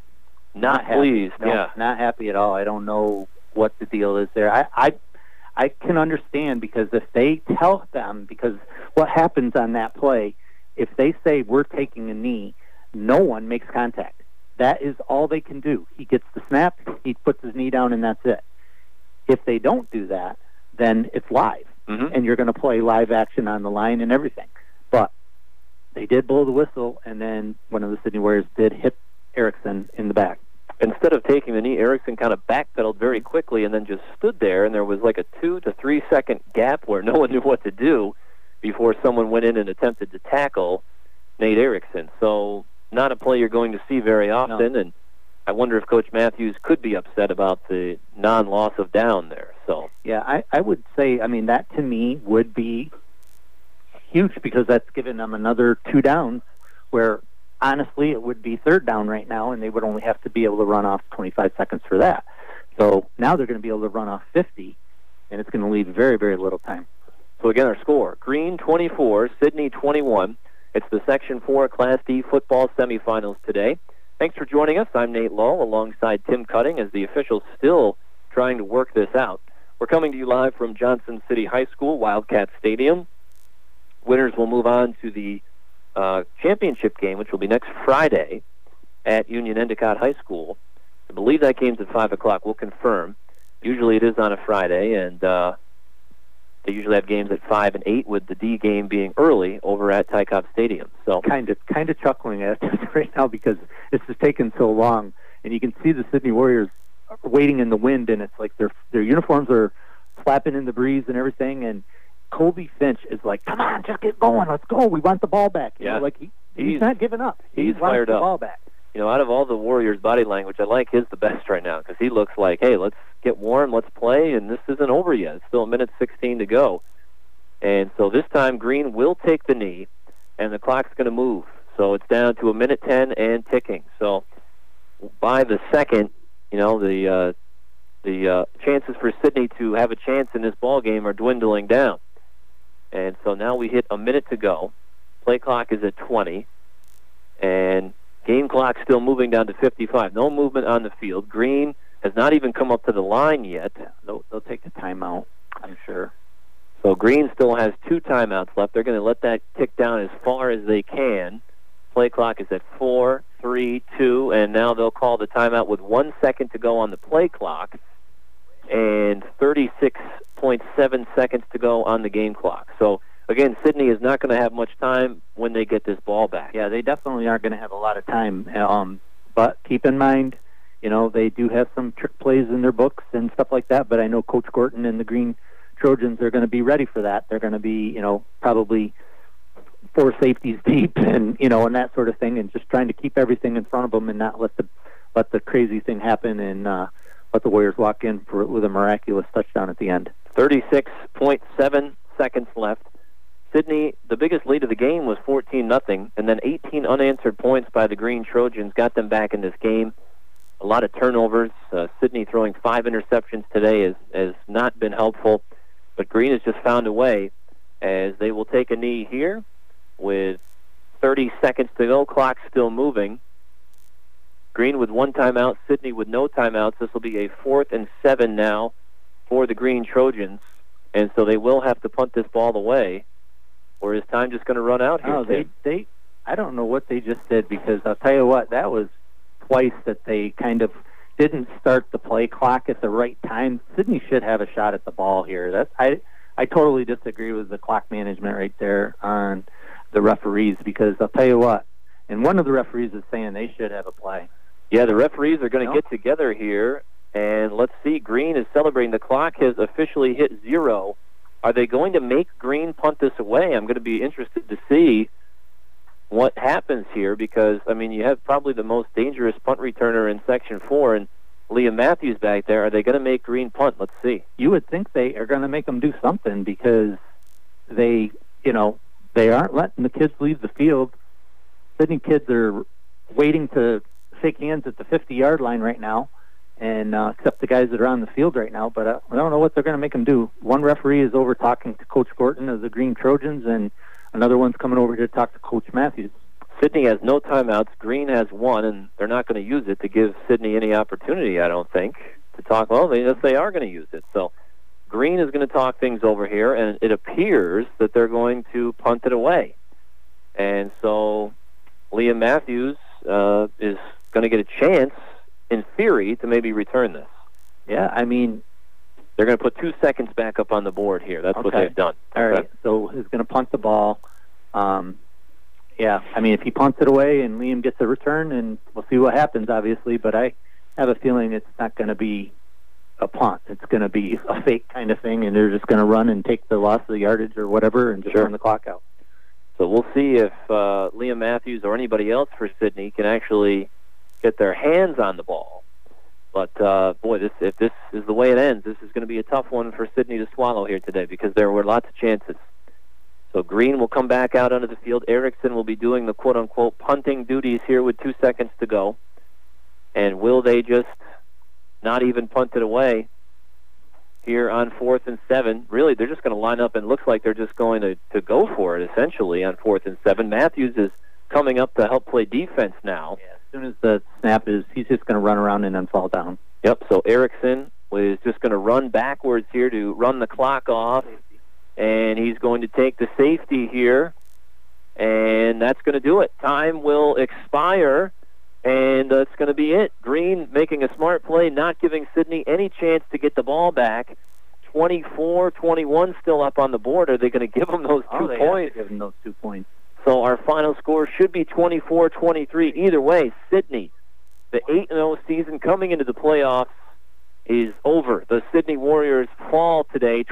not pleased.
No, not happy at all. I don't know what the deal is there. I can understand, because if they tell them, because what happens on that play, if they say we're taking a knee, no one makes contact. That is all they can do. He gets the snap, he puts his knee down, and that's it. If they don't do that, then it's live, and you're going to play live action on the line and everything. But they did blow the whistle, and then one of the Sydney Warriors did hit Erickson in the back.
Instead of taking the knee, Erickson kind of backpedaled very quickly and then just stood there, and there was like a 2 to 3 second gap where no one knew what to do before someone went in and attempted to tackle Nate Erickson. So not a play you're going to see very often, and I wonder if Coach Matthews could be upset about the non-loss of down there. So
yeah, I would say, that to me would be huge, because that's giving them another 2 downs, where honestly it would be 3rd down right now, and they would only have to be able to run off 25 seconds for that. So now they're going to be able to run off 50, and it's going to leave very, very little time.
So again, our score, Green 24, Sydney 21. It's the Section 4 Class D football semifinals today. Thanks for joining us. I'm Nate Lull alongside Tim Cutting as the officials still trying to work this out. We're coming to you live from Johnson City High School, Wildcat Stadium. winners will move on to the championship game, which will be next Friday at Union Endicott High School. I believe that game's at 5 o'clock. We'll confirm. Usually it is on a Friday, and they usually have games at 5 and 8, with the D game being early over at Tykop Stadium. So
kind of chuckling at it right now because it's just taken so long, and you can see the Sidney Warriors waiting in the wind, and it's like their uniforms are flapping in the breeze and everything, and Colby Finch is like, "Come on, just get going, let's go. We want the ball back." You know, like he's not giving up.
He's fired
up. The
up.
ball back.
You know, out of all the Warriors' body language, I like his the best right now because he looks like, hey, let's get warm, let's play, and this isn't over yet. It's still a minute 16 to go. And so this time Green will take the knee, and the clock's going to move. So it's down to a minute 10 and ticking. So by the second, you know, the chances for Sidney to have a chance in this ball game are dwindling down. And so now we hit a minute to go. Play clock is at 20, and game clock still moving down to 55. No movement on the field. Green has not even come up to the line yet.
They'll take a timeout, I'm sure.
So Green still has 2 timeouts left. They're going to let that tick down as far as they can. Play clock is at 4, 3, 2, and now they'll call the timeout with 1 second to go on the play clock and 36.7 seconds to go on the game clock. So again, Sidney is not going to have much time when they get this ball back.
Yeah, they definitely aren't going to have a lot of time. But keep in mind, you know, they do have some trick plays in their books and stuff like that, but I know Coach Gorton and the Green Trojans are going to be ready for that. They're going to be, you know, probably 4 safeties deep and, you know, and that sort of thing, and just trying to keep everything in front of them and not let the crazy thing happen and let the Warriors walk in with a miraculous touchdown at the end.
36.7 seconds left. Sidney, the biggest lead of the game was 14-0, and then 18 unanswered points by the Green Trojans got them back in this game. A lot of turnovers. Sidney throwing 5 interceptions today has not been helpful, but Green has just found a way as they will take a knee here with 30 seconds to go. Clock still moving. Green with 1 timeout, Sidney with no timeouts. This will be a 4th and 7 now for the Green Trojans, and so they will have to punt this ball away, or is time just going to run out here?
Oh, I don't know what they just did, because I'll tell you what, that was twice that they kind of didn't start the play clock at the right time. Sidney should have a shot at the ball here. I totally disagree with the clock management right there on the referees, because I'll tell you what, and one of the referees is saying they should have a play.
Yeah, the referees are going to get together here, and let's see. Green is celebrating. The clock has officially hit 0. Are they going to make Green punt this away? I'm going to be interested to see what happens here, because, I mean, you have probably the most dangerous punt returner in Section 4, and Liam Matthews back there. Are they going to make Green punt? Let's see.
You would think they are going to make them do something, because they aren't letting the kids leave the field. Sidney kids are waiting to shake hands at the 50-yard line right now, and except the guys that are on the field right now, but I don't know what they're going to make them do. One referee is over talking to Coach Gorton of the Green Trojans, and another one's coming over here to talk to Coach Matthews.
Sidney has no timeouts. Green has 1, and they're not going to use it to give Sidney any opportunity, I don't think, to talk. Well, yes, they are going to use it. So Green is going to talk things over here, and it appears that they're going to punt it away. And so Liam Matthews is going to get a chance, in theory, to maybe return this.
Yeah, I mean,
they're going to put 2 seconds back up on the board here. That's what they've done.
All right, so he's going to punt the ball. Yeah, I mean, if he punts it away and Liam gets a return, and we'll see what happens, obviously, but I have a feeling it's not going to be a punt. It's going to be a fake kind of thing, and they're just going to run and take the loss of the yardage or whatever and just run the clock out.
So we'll see if Liam Matthews or anybody else for Sidney can actually get their hands on the ball. But, boy, if this is the way it ends, this is going to be a tough one for Sidney to swallow here today, because there were lots of chances. So Green will come back out onto the field. Erickson will be doing the quote-unquote punting duties here with 2 seconds to go. And will they just not even punt it away here on 4th and 7? Really, they're just going to line up, and it looks like they're just going to go for it, essentially, on 4th and 7. Matthews is coming up to help play defense now.
Yeah, as soon as the snap is, he's just going to run around and then fall down.
Yep, so Erickson is just going to run backwards here to run the clock off. and he's going to take the safety here, and that's going to do it. Time will expire, and that's going to be it. Green making a smart play, not giving Sidney any chance to get the ball back. 24-21 still up on the board. Are they going to give them those 2
they
points?
have to give them those 2 points.
So our final score should be 24-23. Either way, Sidney, the 8-0 season coming into the playoffs, is over. The Sidney Warriors fall today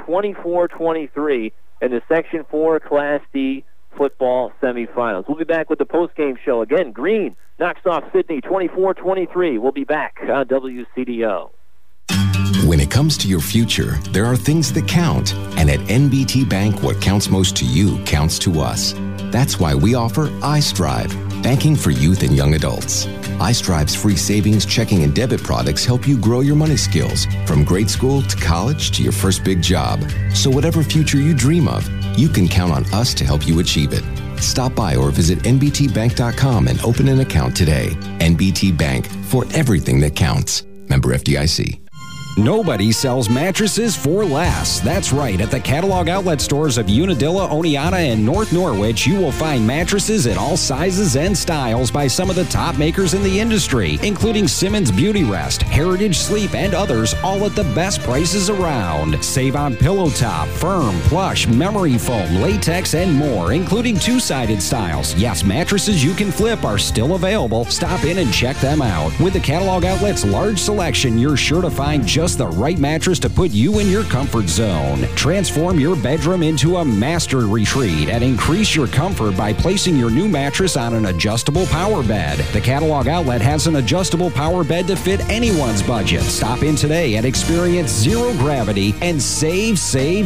24-23 in the Section 4 Class D football semifinals. We'll be back with the postgame show. Again, Green knocks off Sidney 24-23. We'll be back on WCDO.
When it comes to your future, there are things that count. And at NBT Bank, what counts most to you counts to us. That's why we offer iStrive, banking for youth and young adults. iStrive's free savings, checking, and debit products help you grow your money skills from grade school to college to your first big job. So whatever future you dream of, you can count on us to help you achieve it. Stop by or visit nbtbank.com and open an account today. NBT Bank, for everything that counts. Member FDIC.
Nobody sells mattresses for less. That's right. At the catalog outlet stores of Unadilla, Oneonta, and North Norwich, you will find mattresses in all sizes and styles by some of the top makers in the industry, including Simmons Beauty Rest, Heritage Sleep, and others, all at the best prices around. Save on pillow top, firm, plush, memory foam, latex, and more, including two-sided styles. Yes, mattresses you can flip are still available. Stop in and check them out. With the catalog outlet's large selection, you're sure to find just the right mattress to put you in your comfort zone. Transform your bedroom into a master retreat and increase your comfort by placing your new mattress on an adjustable power bed. The catalog outlet has an adjustable power bed to fit anyone's budget. Stop in today and experience zero gravity and save.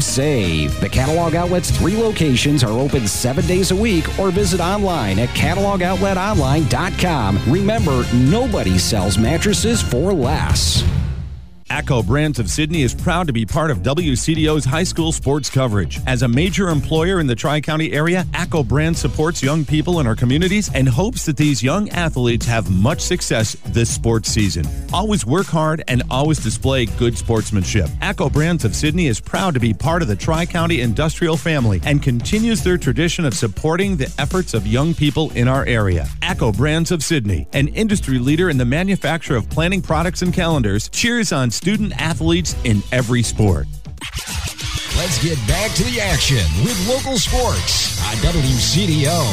The catalog outlet's 3 locations are open 7 days a week, or visit online at catalogoutletonline.com. Remember, nobody sells mattresses for less.
ACCO Brands of Sidney is proud to be part of WCDO's high school sports coverage. As a major employer in the Tri-County area, ACCO Brands supports young people in our communities and hopes that these young athletes have much success this sports season. Always work hard and always display good sportsmanship. ACCO Brands of Sidney is proud to be part of the Tri-County industrial family and continues their tradition of supporting the efforts of young people in our area. ACCO Brands of Sidney, an industry leader in the manufacture of planning products and calendars, cheers on student athletes in every sport.
Let's get back to the action with local sports on WCDO.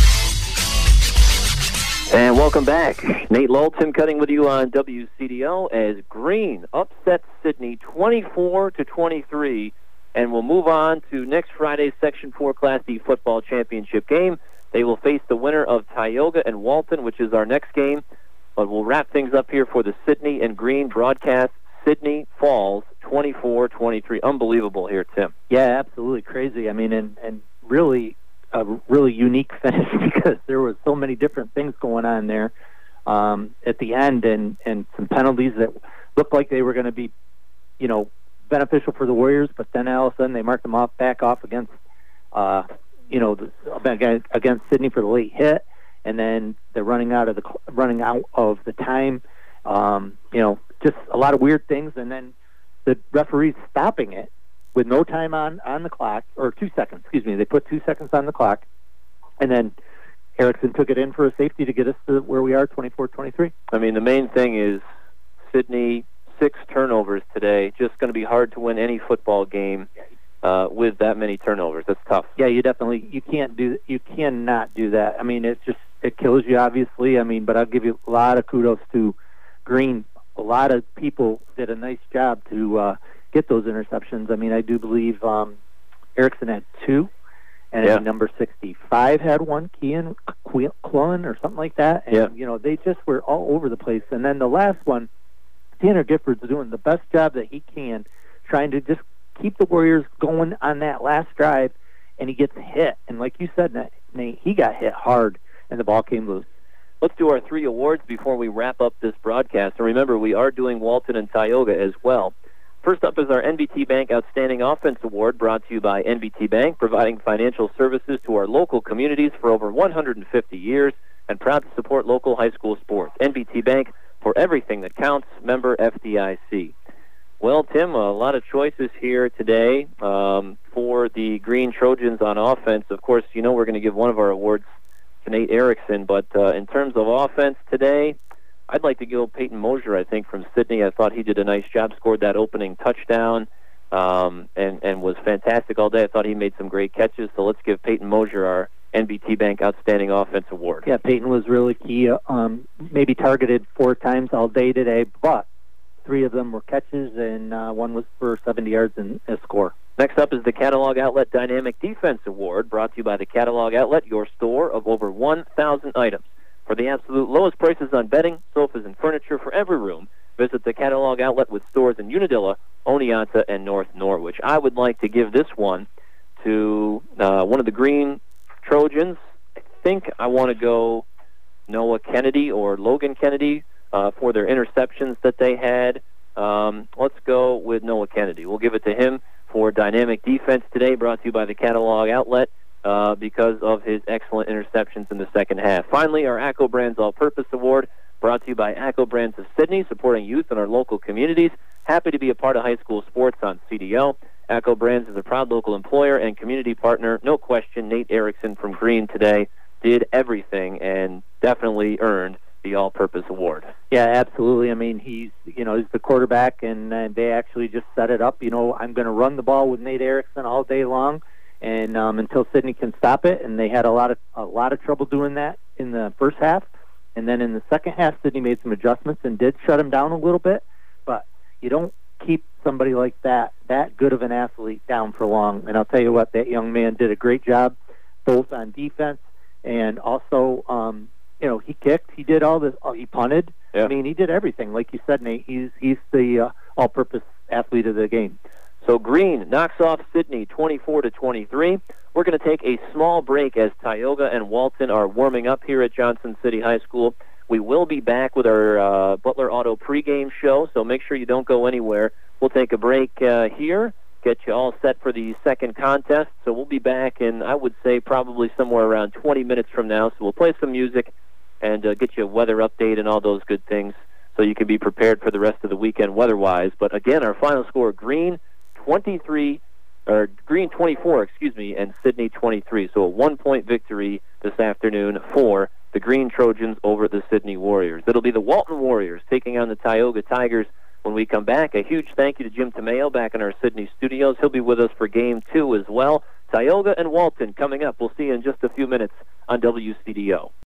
And welcome back. Nate Lowell, Cutting with you on WCDO as Green upsets Sidney 24-23, and we'll move on to next Friday's Section 4 Class D football championship game. They will face the winner of Tioga and Walton, which is our next game. But we'll wrap things up here for the Sidney and Green broadcast. Sidney falls 24-23. Unbelievable here, Tim.
Yeah, absolutely crazy. I mean, and really a really unique finish because there was so many different things going on there at the end, and some penalties that looked like they were going to be, beneficial for the Warriors, but then all of a sudden they marked them back off against, against Sidney for the late hit, and then the running out of the time. Just a lot of weird things, and then the referees stopping it with no time on the clock, or 2 seconds, excuse me. They put 2 seconds on the clock, and then Erickson took it in for a safety to get us to where we are, 24-23.
I mean, the main thing is Sidney, 6 turnovers today. Just going to be hard to win any football game with that many turnovers. That's tough.
Yeah, you cannot do that. I mean, it kills you, obviously. I mean, but I'll give you a lot of kudos to Green. A lot of people did a nice job to get those interceptions. I mean, I do believe Erickson had 2, and number 65 had 1, Kean Clun or something like that. And, they just were all over the place. And then the last one, Tanner Gifford's doing the best job that he can, trying to just keep the Warriors going on that last drive, and he gets hit. And like you said, Nate, he got hit hard, and the ball came loose.
Let's do our 3 awards before we wrap up this broadcast. And remember, we are doing Walton and Tioga as well. First up is our NBT Bank Outstanding Offense Award, brought to you by NBT Bank, providing financial services to our local communities for over 150 years, and proud to support local high school sports. NBT Bank, for everything that counts, member FDIC. Well, Tim, a lot of choices here today for the Green Trojans on offense. Of course, you know we're going to give one of our awards to Nate Erickson, but in terms of offense today, I'd like to go Peyton Mosier, I think, from Sidney. I thought he did a nice job, scored that opening touchdown, and was fantastic all day. I thought he made some great catches, so let's give Peyton Mosier our NBT Bank Outstanding Offense Award.
Yeah, Peyton was really key. Maybe targeted 4 times all day today, but 3 of them were catches, and 1 was for 70 yards and a score.
Next up is the Catalog Outlet Dynamic Defense Award, brought to you by the Catalog Outlet, your store of over 1,000 items. For the absolute lowest prices on bedding, sofas, and furniture for every room, visit the Catalog Outlet with stores in Unadilla, Oneonta, and North Norwich. I would like to give this one to one of the Green Trojans. I think I want to go Noah Kennedy or Logan Kennedy for their interceptions that they had. Let's go with Noah Kennedy. We'll give it to him for dynamic defense today, brought to you by the Catalog Outlet because of his excellent interceptions in the second half. Finally, our ACCO Brands All-Purpose Award, brought to you by ACCO Brands of Sidney, supporting youth in our local communities. Happy to be a part of high school sports on CDO. ACCO Brands is a proud local employer and community partner. No question, Nate Erickson from Green today did everything and definitely earned the All-Purpose Award.
Yeah, absolutely. I mean, he's the quarterback, and they actually just set it up. I'm going to run the ball with Nate Erickson all day long, and until Sidney can stop it. And they had a lot of trouble doing that in the first half, and then in the second half, Sidney made some adjustments and did shut him down a little bit. But you don't keep somebody like that good of an athlete down for long. And I'll tell you what, that young man did a great job, both on defense and also. He kicked. He did all this. He punted.
Yeah.
I mean, he did everything. Like you said, Nate, he's the all-purpose athlete of the game.
So Green knocks off Sidney 24-23. We're going to take a small break as Tioga and Walton are warming up here at Johnson City High School. We will be back with our Butler Auto pregame show, so make sure you don't go anywhere. We'll take a break here, get you all set for the second contest. So we'll be back in, I would say, probably somewhere around 20 minutes from now. So we'll play some music and get you a weather update and all those good things so you can be prepared for the rest of the weekend weather-wise. But again, our final score, Green 24, and Sidney 23. So a 1-point victory this afternoon for the Green Trojans over the Sidney Warriors. It'll be the Walton Warriors taking on the Tioga Tigers when we come back. A huge thank you to Jim Tomeo back in our Sidney studios. He'll be with us for Game 2 as well. Tioga and Walton coming up. We'll see you in just a few minutes on WCDO.